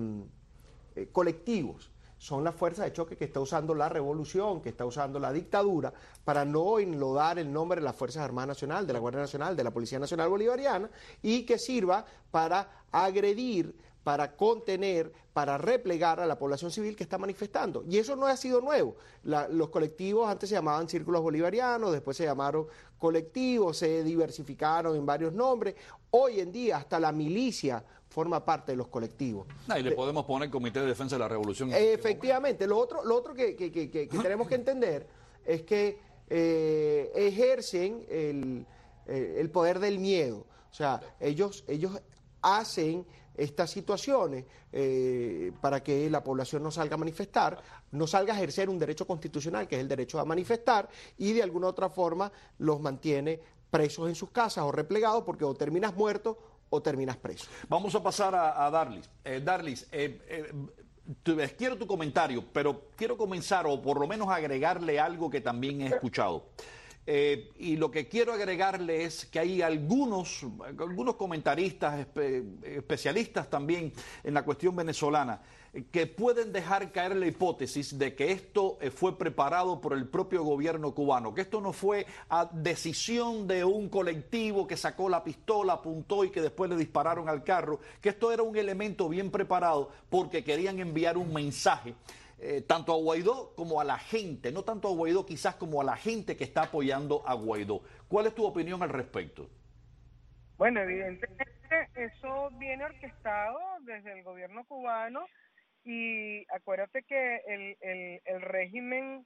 eh, colectivos son las fuerzas de choque que está usando la revolución, que está usando la dictadura, para no enlodar el nombre de las Fuerzas Armadas Nacional, de la Guardia Nacional, de la Policía Nacional Bolivariana, y que sirva para agredir, para contener, para replegar a la población civil que está manifestando. Y eso no ha sido nuevo. La, los colectivos antes se llamaban círculos bolivarianos, después se llamaron colectivos, se diversificaron en varios nombres. Hoy en día hasta la milicia forma parte de los colectivos.
Ah, y le podemos poner Comité de Defensa de la Revolución.
Efectivamente. Lo otro, lo otro que, que, que, que tenemos que entender es que eh, ejercen el, el poder del miedo. O sea, ellos, ellos hacen estas situaciones eh, para que la población no salga a manifestar, no salga a ejercer un derecho constitucional, que es el derecho a manifestar, y de alguna otra forma los mantiene presos en sus casas o replegados, porque o terminas muerto o terminas preso.
Vamos a pasar a, a Darlis. Eh, Darlis, eh, eh, tu, quiero tu comentario, pero quiero comenzar o por lo menos agregarle algo que también he escuchado. Eh, y lo que quiero agregarle es que hay algunos, algunos comentaristas, espe, especialistas también en la cuestión venezolana, que pueden dejar caer la hipótesis de que esto fue preparado por el propio gobierno cubano, que esto no fue a decisión de un colectivo que sacó la pistola, apuntó y que después le dispararon al carro, que esto era un elemento bien preparado porque querían enviar un mensaje eh, tanto a Guaidó como a la gente, no tanto a Guaidó quizás como a la gente que está apoyando a Guaidó. ¿Cuál es tu opinión al respecto?
Bueno, evidentemente eso viene orquestado desde el gobierno cubano. Y acuérdate que el, el, el régimen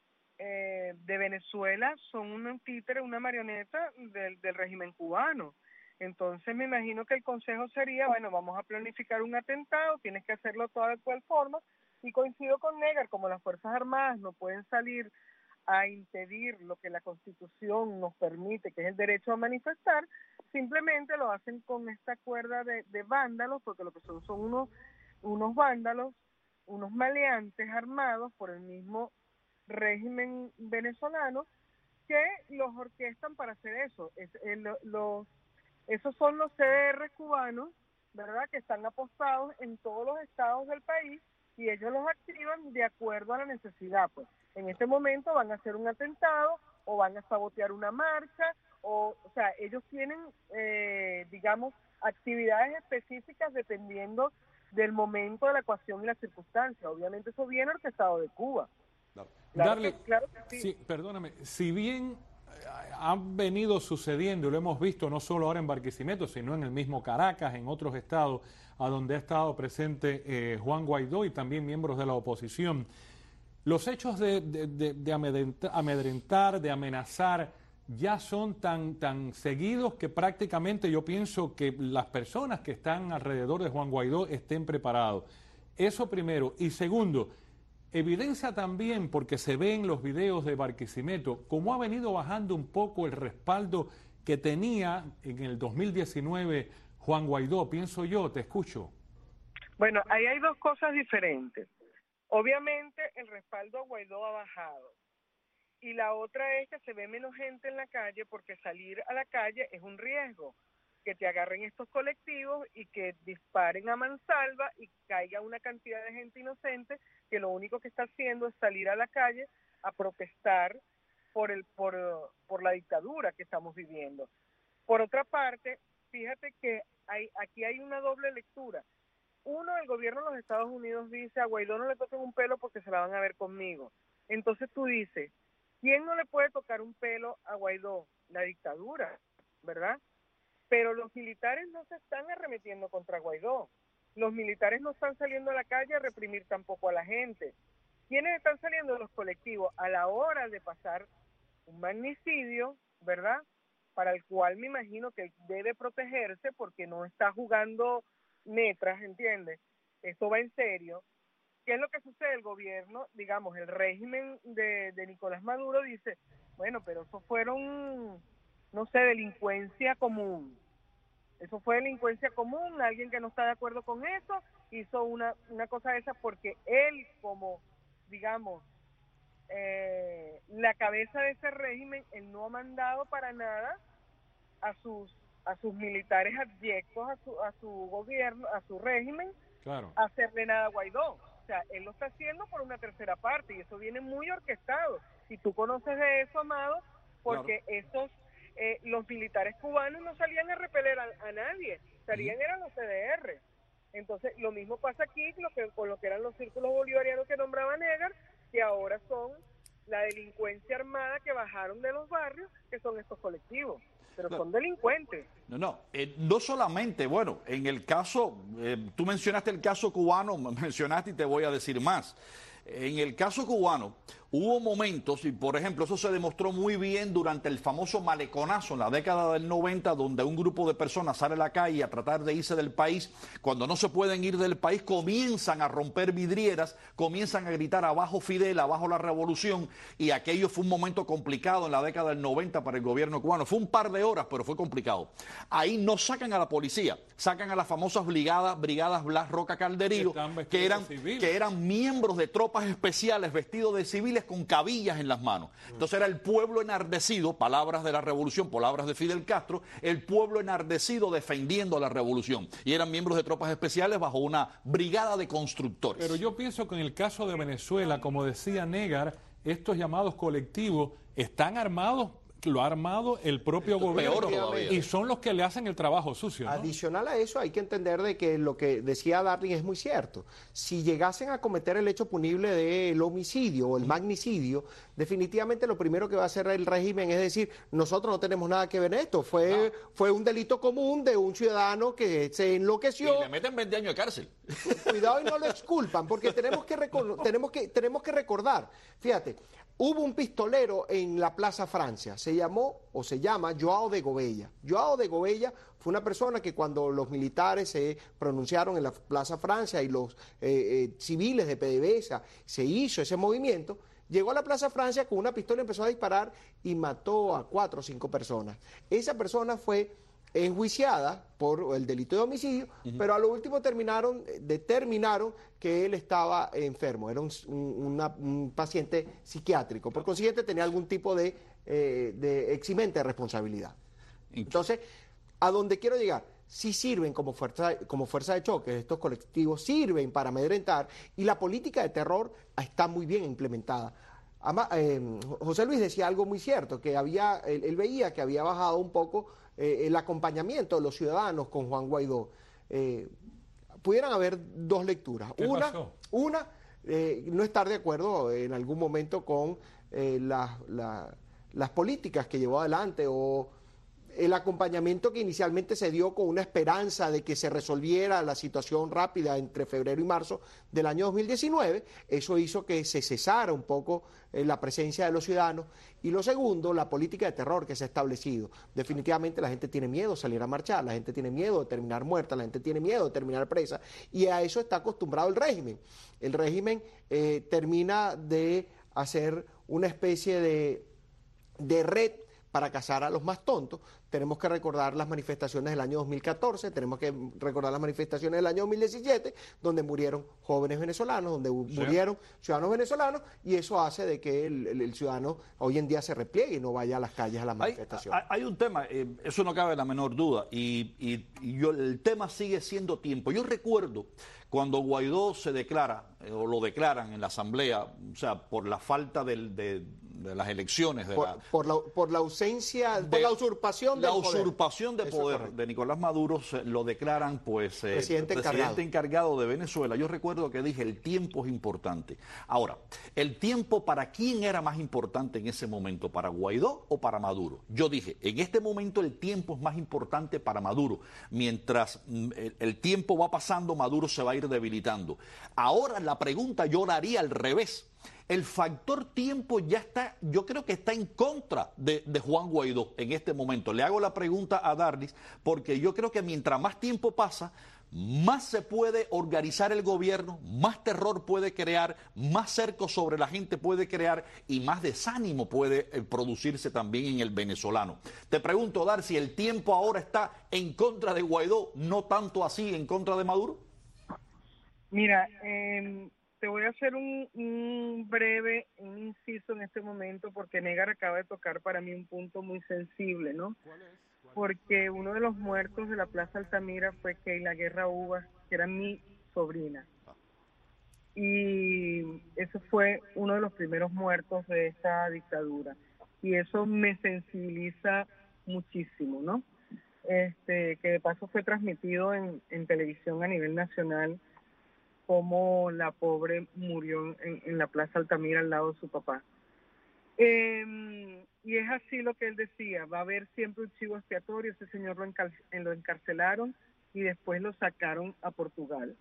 eh, de Venezuela son un títere, una marioneta del, del régimen cubano. Entonces me imagino que el consejo sería, bueno, vamos a planificar un atentado, tienes que hacerlo de toda cual forma, y coincido con Negar, como las Fuerzas Armadas no pueden salir a impedir lo que la Constitución nos permite, que es el derecho a manifestar, simplemente lo hacen con esta cuerda de, de vándalos, porque lo que son son unos unos vándalos, unos maleantes armados por el mismo régimen venezolano que los orquestan para hacer eso. Es, el, los, esos son los C D R cubanos, ¿verdad?, que están apostados en todos los estados del país y ellos los activan de acuerdo a la necesidad. Pues en este momento van a hacer un atentado o van a sabotear una marcha, o, o sea, ellos tienen, eh, digamos, actividades específicas dependiendo del momento de la ecuación y la circunstancia. Obviamente eso viene orquestado de Cuba.
Claro.
Claro
Darle,
que, claro que sí.
sí, perdóname, si bien han venido sucediendo, y lo hemos visto no solo ahora en Barquisimeto, sino en el mismo Caracas, en otros estados, a donde ha estado presente eh, Juan Guaidó y también miembros de la oposición. Los hechos de, de, de, de amedrentar, amedrentar, de amenazar, ya son tan, tan seguidos que prácticamente yo pienso que las personas que están alrededor de Juan Guaidó estén preparados. Eso primero. Y segundo, evidencia también, porque se ve en los videos de Barquisimeto, cómo ha venido bajando un poco el respaldo que tenía en el dos mil diecinueve Juan Guaidó. Pienso yo, te escucho.
Bueno, ahí hay dos cosas diferentes. Obviamente el respaldo a Guaidó ha bajado. Y la otra es que se ve menos gente en la calle, porque salir a la calle es un riesgo. Que te agarren estos colectivos y que disparen a mansalva y caiga una cantidad de gente inocente que lo único que está haciendo es salir a la calle a protestar por el por, por la dictadura que estamos viviendo. Por otra parte, fíjate que hay, aquí hay una doble lectura. Uno, el gobierno de los Estados Unidos dice: a Guaidó no le toquen un pelo porque se la van a ver conmigo. Entonces tú dices, ¿quién no le puede tocar un pelo a Guaidó? La dictadura, ¿verdad? Pero los militares no se están arremetiendo contra Guaidó. Los militares no están saliendo a la calle a reprimir tampoco a la gente. ¿Quiénes están saliendo de los colectivos? A la hora de pasar un magnicidio, ¿verdad? Para el cual me imagino que debe protegerse porque no está jugando metras, ¿entiendes? Esto va en serio. ¿Qué es lo que sucede? El gobierno, digamos, el régimen de, de Nicolás Maduro dice, bueno, pero eso fueron... no sé, delincuencia común. Eso fue delincuencia común, alguien que no está de acuerdo con eso, hizo una, una cosa de esa porque él, como, digamos, eh, la cabeza de ese régimen, él no ha mandado para nada a sus a sus militares adyectos, a su, a su gobierno, a su régimen,
claro,
a hacerle nada a Guaidó. O sea, él lo está haciendo por una tercera parte y eso viene muy orquestado. Y tú conoces de eso, Amado, porque claro, esos... Eh, los militares cubanos no salían a repeler a, a nadie, salían uh-huh. eran los C D R. Entonces, lo mismo pasa aquí lo que, con lo que eran los círculos bolivarianos que nombraba Negar, que ahora son la delincuencia armada que bajaron de los barrios, que son estos colectivos, pero no, son delincuentes.
No, no, eh, no solamente, bueno, en el caso, eh, tú mencionaste el caso cubano, mencionaste y te voy a decir más. En el caso cubano hubo momentos, y por ejemplo eso se demostró muy bien durante el famoso maleconazo en la década del noventa, donde un grupo de personas sale a la calle a tratar de irse del país. Cuando no se pueden ir del país, comienzan a romper vidrieras, comienzan a gritar abajo Fidel, abajo la revolución, y aquello fue un momento complicado en la década del noventa para el gobierno cubano. Fue un par de horas, pero fue complicado. Ahí no sacan a la policía, sacan a las famosas brigadas, brigadas Blas Roca Calderillo, que eran, que eran miembros de tropas especiales vestidos de civiles con cabillas en las manos. Entonces era el pueblo enardecido, palabras de la revolución, palabras de Fidel Castro, el pueblo enardecido defendiendo la revolución. Y eran miembros de tropas especiales bajo una brigada de constructores.
Pero yo pienso que en el caso de Venezuela, como decía Negar, estos llamados colectivos están armados, lo ha armado el propio
Esto
gobierno y son los que le hacen el trabajo sucio, ¿no?
Adicional a eso, hay que entender de que lo que decía Darling es muy cierto. Si llegasen a cometer el hecho punible del homicidio o el magnicidio, definitivamente lo primero que va a hacer el régimen es decir, nosotros no tenemos nada que ver en esto, fue, no. fue un delito común de un ciudadano que se enloqueció.
Y le meten veinte años de cárcel.
Cuidado y no lo exculpan, porque tenemos que, tenemos que, tenemos que recordar, fíjate, hubo un pistolero en la Plaza Francia, se llamó o se llama Joao de Gobella. Joao de Gobella fue una persona que cuando los militares se pronunciaron en la Plaza Francia y los eh, eh, civiles de PDVSA se hizo ese movimiento, llegó a la Plaza Francia con una pistola, empezó a disparar y mató a cuatro o cinco personas. Esa persona fue enjuiciada por el delito de homicidio, uh-huh. pero a lo último terminaron, determinaron que él estaba enfermo, era un, una, un paciente psiquiátrico, por consiguiente tenía algún tipo de, eh, de eximente de responsabilidad. Entonces, a donde quiero llegar, sí sirven como fuerza, como fuerza de choque, estos colectivos sirven para amedrentar y la política de terror está muy bien implementada. Ama, eh, José Luis decía algo muy cierto, que había, él, él veía que había bajado un poco eh, el acompañamiento de los ciudadanos con Juan Guaidó. Eh, pudieran haber dos lecturas. Una, pasó? una eh, no estar de acuerdo en algún momento con eh, la, la, las políticas que llevó adelante o el acompañamiento que inicialmente se dio con una esperanza de que se resolviera la situación rápida entre febrero y marzo del año dos mil diecinueve, eso hizo que se cesara un poco eh, la presencia de los ciudadanos. Y lo segundo, la política de terror que se ha establecido. Definitivamente la gente tiene miedo de salir a marchar, la gente tiene miedo de terminar muerta, la gente tiene miedo de terminar presa, y a eso está acostumbrado el régimen. El régimen eh, termina de hacer una especie de, de red para cazar a los más tontos. Tenemos que recordar las manifestaciones del año dos mil catorce, tenemos que recordar las manifestaciones del año dos mil diecisiete, donde murieron jóvenes venezolanos, donde sí. murieron ciudadanos venezolanos, y eso hace de que el, el, el ciudadano hoy en día se repliegue y no vaya a las calles a las manifestaciones.
Hay, hay un tema, eh, eso no cabe la menor duda, y, y, y yo, el tema sigue siendo tiempo. Yo recuerdo cuando Guaidó se declara, eh, o lo declaran en la Asamblea, o sea, por la falta del, de, de las elecciones. De
por,
la,
por, la, por la ausencia,
de,
por la usurpación
La
del
usurpación
poder.
de poder de Nicolás Maduro, se, lo declaran pues eh,
presidente,
presidente
encargado.
encargado de Venezuela. Yo recuerdo que dije, el tiempo es importante. Ahora, ¿el tiempo para quién era más importante en ese momento? ¿Para Guaidó o para Maduro? Yo dije, en este momento el tiempo es más importante para Maduro. Mientras mm, el, el tiempo va pasando, Maduro se va a ir debilitando. Ahora la pregunta yo la haría al revés. El factor tiempo ya está, yo creo que está en contra de, de Juan Guaidó en este momento. Le hago la pregunta a Darlis, porque yo creo que mientras más tiempo pasa, más se puede organizar el gobierno, más terror puede crear, más cerco sobre la gente puede crear y más desánimo puede eh, producirse también en el venezolano. Te pregunto, Dar, si el tiempo ahora está en contra de Guaidó, no tanto así en contra de Maduro.
Mira, eh, te voy a hacer un, un breve un inciso en este momento, porque Negar acaba de tocar para mí un punto muy sensible, ¿no? ¿Cuál es? Porque uno de los muertos de la Plaza Altamira fue Keila Guerra Uvas, que era mi sobrina. Y eso fue uno de los primeros muertos de esta dictadura. Y eso me sensibiliza muchísimo, ¿no? Este, que de paso fue transmitido en, en televisión a nivel nacional, como la pobre murió en, en la Plaza Altamira al lado de su papá. Eh, y es así lo que él decía, va a haber siempre un chivo expiatorio. Ese señor lo, encar lo encarcelaron y después lo sacaron a Portugal.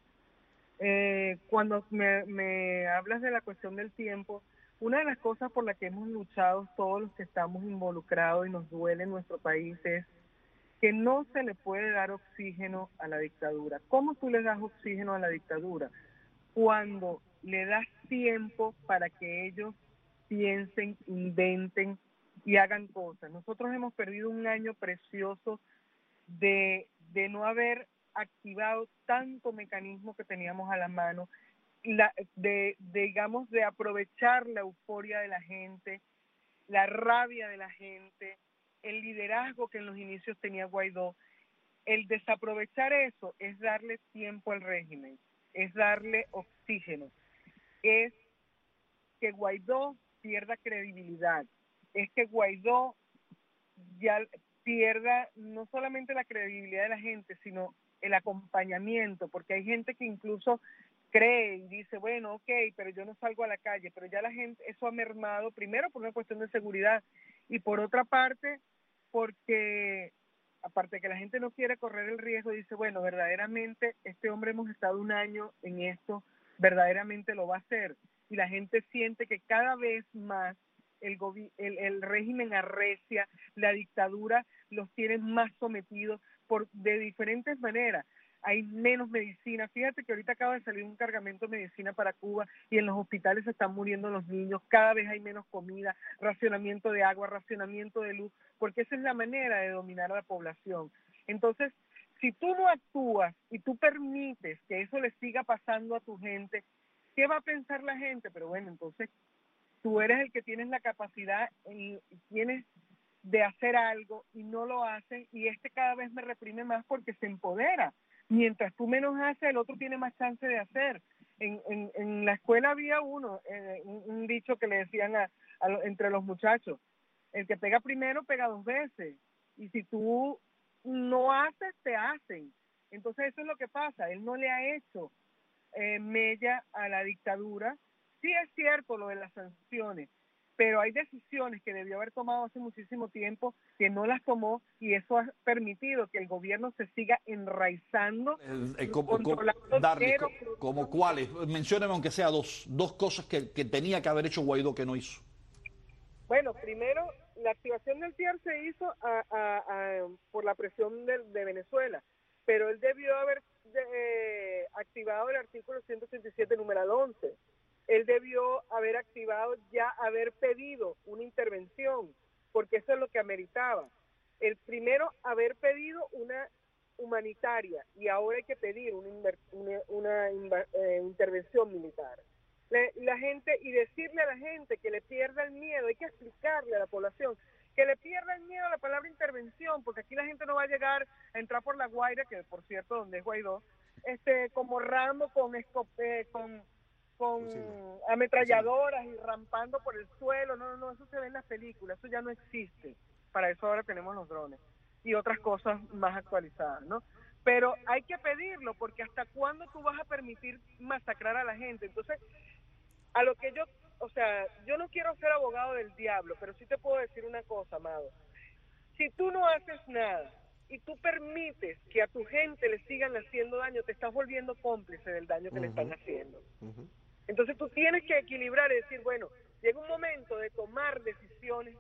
Eh, cuando me, me hablas de la cuestión del tiempo, una de las cosas por las que hemos luchado todos los que estamos involucrados y nos duele en nuestro país es que no se le puede dar oxígeno a la dictadura. ¿Cómo tú le das oxígeno a la dictadura? Cuando le das tiempo para que ellos piensen, inventen y hagan cosas. Nosotros hemos perdido un año precioso de, de no haber activado tanto mecanismo que teníamos a la mano, la, de, de, digamos, de aprovechar la euforia de la gente, la rabia de la gente, el liderazgo que en los inicios tenía Guaidó. El desaprovechar eso es darle tiempo al régimen, es darle oxígeno, es que Guaidó pierda credibilidad, es que Guaidó ya pierda no solamente la credibilidad de la gente, sino el acompañamiento, porque hay gente que incluso cree y dice, bueno, ok, pero yo no salgo a la calle, pero ya la gente, eso ha mermado, primero por una cuestión de seguridad, y por otra parte, porque aparte de que la gente no quiere correr el riesgo, dice, bueno, verdaderamente este hombre hemos estado un año en esto, verdaderamente lo va a hacer, y la gente siente que cada vez más el, el, el régimen arrecia, la dictadura los tiene más sometidos por de diferentes maneras. Hay menos medicina. Fíjate que ahorita acaba de salir un cargamento de medicina para Cuba y en los hospitales se están muriendo los niños, cada vez hay menos comida, racionamiento de agua, racionamiento de luz, porque esa es la manera de dominar a la población. Entonces, si tú no actúas y tú permites que eso le siga pasando a tu gente, ¿qué va a pensar la gente? Pero bueno, entonces tú eres el que tienes la capacidad y tienes de hacer algo y no lo haces, y este cada vez me reprime más porque se empodera. Mientras tú menos haces, el otro tiene más chance de hacer. En, en, en la escuela había uno, eh, un, un dicho que le decían a, a lo, entre los muchachos, el que pega primero pega dos veces, y si tú no haces, te hacen. Entonces eso es lo que pasa, él no le ha hecho eh, mella a la dictadura. Sí es cierto lo de las sanciones, pero hay decisiones que debió haber tomado hace muchísimo tiempo que no las tomó, y eso ha permitido que el gobierno se siga enraizando.
Eh, eh, como, como, Darly, co, como cuáles, mencióneme aunque sea dos, dos cosas que, que tenía que haber hecho Guaidó que no hizo.
Bueno, primero, la activación del T I A R se hizo a, a, a, por la presión de, de Venezuela, pero él debió haber de, eh, activado el artículo ciento ochenta y siete, numeral once. Él debió haber activado, ya haber pedido una intervención, porque eso es lo que ameritaba. El primero, haber pedido una humanitaria, y ahora hay que pedir una, una, una eh, intervención militar. La, la gente, y decirle a la gente que le pierda el miedo, hay que explicarle a la población que le pierda el miedo a la palabra intervención, porque aquí la gente no va a llegar a entrar por La Guaira, que por cierto, donde es Guaidó, este, como Rambo con escope, con con sí, ametralladoras sí. y rampando por el suelo. No, no, no, eso se ve en las películas, eso ya no existe. Para eso ahora tenemos los drones y otras cosas más actualizadas, ¿no? Pero hay que pedirlo, porque ¿hasta cuándo tú vas a permitir masacrar a la gente? Entonces, a lo que yo, o sea, yo no quiero ser abogado del diablo, pero sí te puedo decir una cosa, Amado. Si tú no haces nada y tú permites que a tu gente le sigan haciendo daño, te estás volviendo cómplice del daño que uh-huh. le están haciendo. Uh-huh. Entonces tú tienes que equilibrar y decir, bueno, llega un momento de tomar decisiones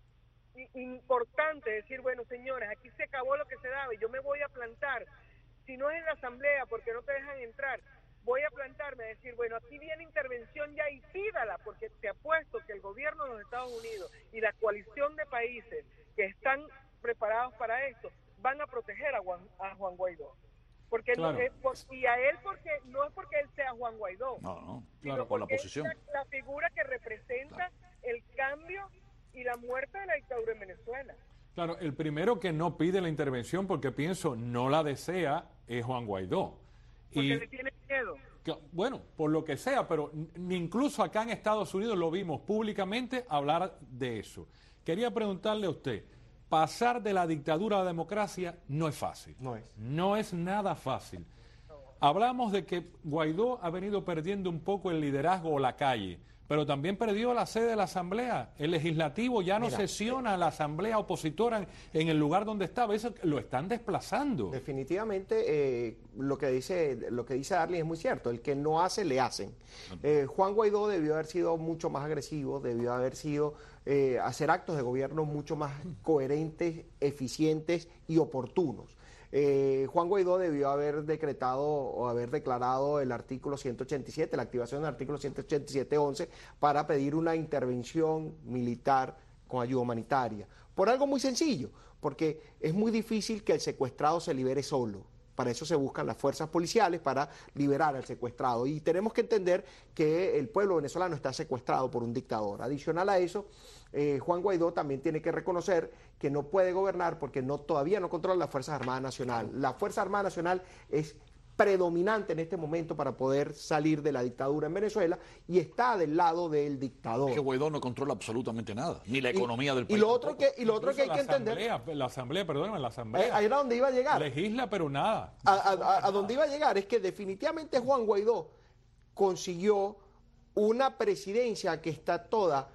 importantes, decir, bueno, señores, aquí se acabó lo que se daba y yo me voy a plantar. Si no es en la asamblea porque no te dejan entrar, voy a plantarme a decir, bueno, aquí viene intervención ya y pídala, porque te apuesto que el gobierno de los Estados Unidos y la coalición de países que están preparados para esto van a proteger a Juan, a Juan Guaidó. Porque claro. no es por, y a él porque no es porque él sea Juan Guaidó,
no, no, claro, por la posición,
es la, la figura que representa claro. el cambio y la muerte de la dictadura en Venezuela.
Claro, el primero que no pide la intervención porque pienso no la desea es Juan Guaidó.
Porque y, le tiene miedo.
Que, bueno, por lo que sea, pero ni incluso acá en Estados Unidos lo vimos públicamente hablar de eso. Quería preguntarle a usted, pasar de la dictadura a la democracia no es fácil.
No es.
No es nada fácil. Hablamos de que Guaidó ha venido perdiendo un poco el liderazgo o la calle, pero también perdió la sede de la Asamblea. El legislativo ya no Mira, sesiona la Asamblea opositora en el lugar donde estaba. Eso lo están desplazando.
Definitivamente, eh, lo que dice lo que dice Darly es muy cierto. El que no hace, le hacen. Eh, Juan Guaidó debió haber sido mucho más agresivo, debió haber sido eh, hacer actos de gobierno mucho más coherentes, eficientes y oportunos. Eh, Juan Guaidó debió haber decretado o haber declarado el artículo ciento ochenta y siete, la activación del artículo ciento ochenta y siete once, para pedir una intervención militar con ayuda humanitaria. Por algo muy sencillo, porque es muy difícil que el secuestrado se libere solo. Para eso se buscan las fuerzas policiales para liberar al secuestrado. Y tenemos que entender que el pueblo venezolano está secuestrado por un dictador. Adicional a eso, eh, Juan Guaidó también tiene que reconocer que no puede gobernar porque no todavía no controla las Fuerzas Armadas Nacional. La Fuerza Armada Nacional es predominante en este momento para poder salir de la dictadura en Venezuela y está del lado del dictador.
Es que Guaidó no controla absolutamente nada, ni la economía
y,
del país.
Y lo otro que, y lo otro que hay que entender...
Asamblea, la asamblea, perdóname, la asamblea.
Eh, ahí era donde iba a llegar.
Legisla, pero nada.
A, a, a, a donde iba a llegar es que definitivamente Juan Guaidó consiguió una presidencia que está toda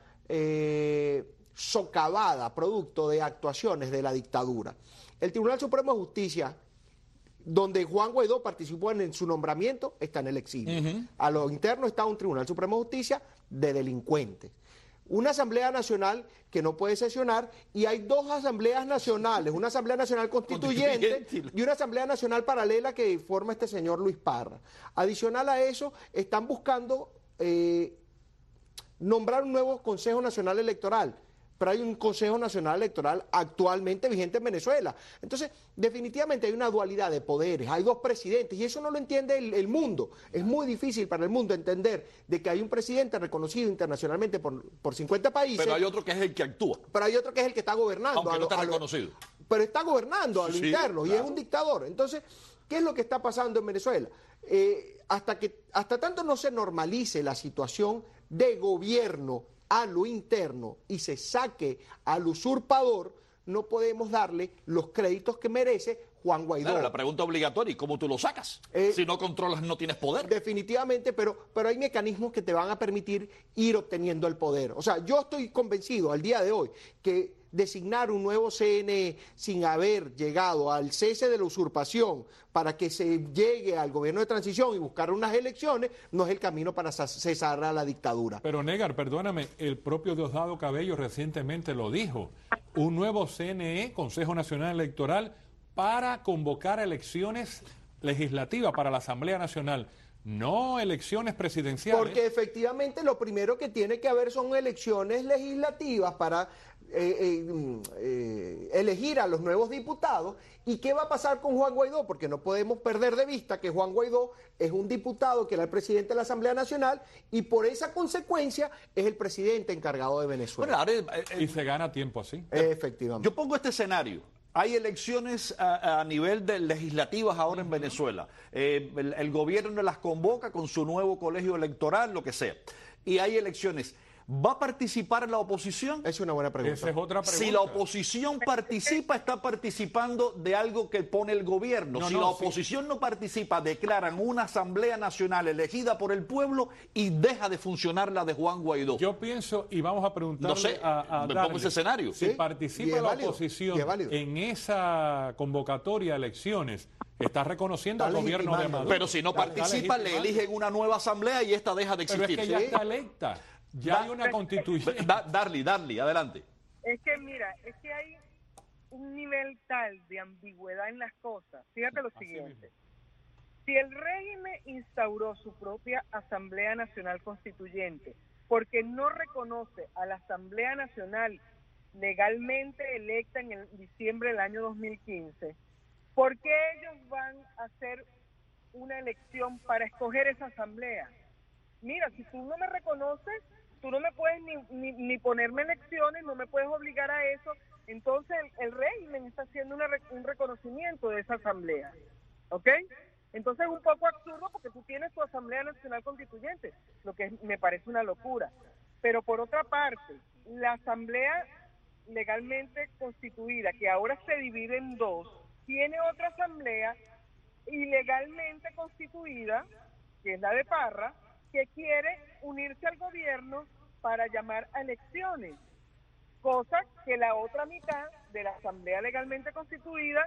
eh, socavada, producto de actuaciones de la dictadura. El Tribunal Supremo de Justicia, donde Juan Guaidó participó en, en su nombramiento, está en el exilio. Uh-huh. A lo interno está un Tribunal Supremo de Justicia de delincuentes. Una Asamblea Nacional que no puede sesionar y hay dos asambleas nacionales, una Asamblea Nacional Constituyente y una Asamblea Nacional paralela que forma este señor Luis Parra. Adicional a eso, están buscando eh, nombrar un nuevo Consejo Nacional Electoral, pero hay un Consejo Nacional Electoral actualmente vigente en Venezuela. Entonces, definitivamente hay una dualidad de poderes, hay dos presidentes, y eso no lo entiende el, el mundo. Es muy difícil para el mundo entender de que hay un presidente reconocido internacionalmente por, por cincuenta países.
Pero hay otro que es el que actúa.
Pero hay otro que es el que está gobernando.
Aunque
a lo,
no está
a lo,
reconocido.
Pero está gobernando a lo
sí,
interno, claro. Y es un dictador. Entonces, ¿qué es lo que está pasando en Venezuela? Eh, hasta, que, hasta tanto no se normalice la situación de gobierno a lo interno y se saque al usurpador, no podemos darle los créditos que merece Juan Guaidó.
Claro, la pregunta obligatoria, ¿y cómo tú lo sacas? Eh, si no controlas, no tienes poder.
Definitivamente, pero, pero hay mecanismos que te van a permitir ir obteniendo el poder. O sea, yo estoy convencido al día de hoy que designar un nuevo C N E sin haber llegado al cese de la usurpación para que se llegue al gobierno de transición y buscar unas elecciones no es el camino para cesar a la dictadura.
Pero Negar, perdóname, el propio Diosdado Cabello recientemente lo dijo. Un nuevo C N E, Consejo Nacional Electoral, para convocar elecciones legislativas para la Asamblea Nacional, no elecciones presidenciales.
Porque efectivamente lo primero que tiene que haber son elecciones legislativas para eh, eh, eh, elegir a los nuevos diputados. ¿Y qué va a pasar con Juan Guaidó? Porque no podemos perder de vista que Juan Guaidó es un diputado que era el presidente de la Asamblea Nacional y por esa consecuencia es el presidente encargado de Venezuela.
Bueno, ahora, eh, eh, y se gana tiempo así.
Eh, efectivamente.
Yo pongo este escenario. Hay elecciones a, a nivel de legislativas ahora en Venezuela. Eh, el, el gobierno las convoca con su nuevo colegio electoral, lo que sea. Y hay elecciones. ¿Va a participar la oposición?
Es una buena pregunta.
Esa es otra pregunta.
Si la oposición participa, está participando de algo que pone el gobierno. No, si no, la oposición sí. no participa, declaran una asamblea nacional elegida por el pueblo y deja de funcionar la de Juan Guaidó.
Yo pienso, y vamos a preguntarle
no sé,
a, a
me
Darle,
pongo ese escenario.
Si
¿Sí?
participa la válido, oposición en esa convocatoria a elecciones, está reconociendo al gobierno de Maduro.
Pero si no participa, le eligen una nueva asamblea y esta deja de existir.
Pero es que ya
¿sí?
está electa. Ya da, hay una constitución.
Da, Darly, Darly, adelante.
Es que mira, es que hay un nivel tal de ambigüedad en las cosas. Fíjate lo siguiente. Si el régimen instauró su propia Asamblea Nacional Constituyente porque no reconoce a la Asamblea Nacional legalmente electa en el diciembre del año dos mil quince, ¿por qué ellos van a hacer una elección para escoger esa asamblea? Mira, si tú no me reconoces, tú no me puedes ni, ni, ni ponerme elecciones, no me puedes obligar a eso, entonces el, el régimen está haciendo una, un reconocimiento de esa asamblea, ¿ok? Entonces es un poco absurdo porque tú tienes tu Asamblea Nacional Constituyente, lo que es, me parece una locura. Pero por otra parte, la asamblea legalmente constituida, que ahora se divide en dos, tiene otra asamblea ilegalmente constituida, que es la de Parra, que quiere unirse al gobierno para llamar a elecciones, cosa que la otra mitad de la asamblea legalmente constituida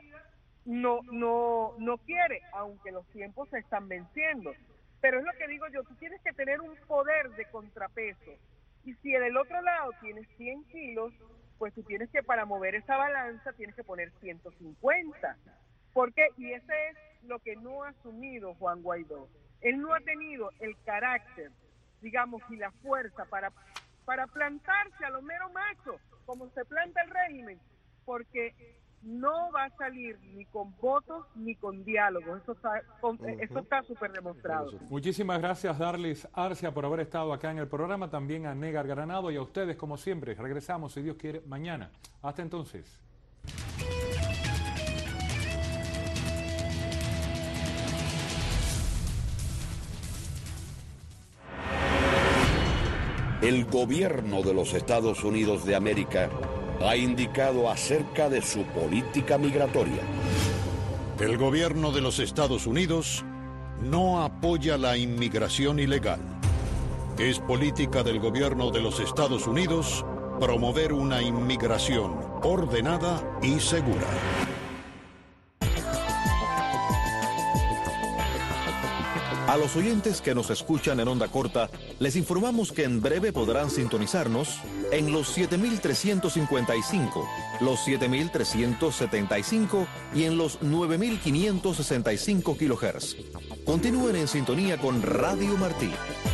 no no no quiere, aunque los tiempos se están venciendo. Pero es lo que digo yo, tú tienes que tener un poder de contrapeso, y si del otro lado tienes cien kilos, pues tú tienes que, para mover esa balanza, tienes que poner ciento cincuenta. ¿Por qué? Y ese es lo que no ha asumido Juan Guaidó. Él no ha tenido el carácter, digamos, y la fuerza para, para plantarse a lo mero macho, como se planta el régimen, porque no va a salir ni con votos ni con diálogos. Eso está con, uh-huh. eso está súper demostrado.
Muchísimas gracias, Darlis Arcia, por haber estado acá en el programa, también a Negar Granado y a ustedes, como siempre. Regresamos, si Dios quiere, mañana. Hasta entonces.
El gobierno de los Estados Unidos de América ha indicado acerca de su política migratoria.
El gobierno de los Estados Unidos no apoya la inmigración ilegal. Es política del gobierno de los Estados Unidos promover una inmigración ordenada y segura.
A los oyentes que nos escuchan en onda corta, les informamos que en breve podrán sintonizarnos en los siete mil trescientos cincuenta y cinco, los siete mil trescientos setenta y cinco y en los nueve mil quinientos sesenta y cinco kilohertz. Continúen en sintonía con Radio Martí.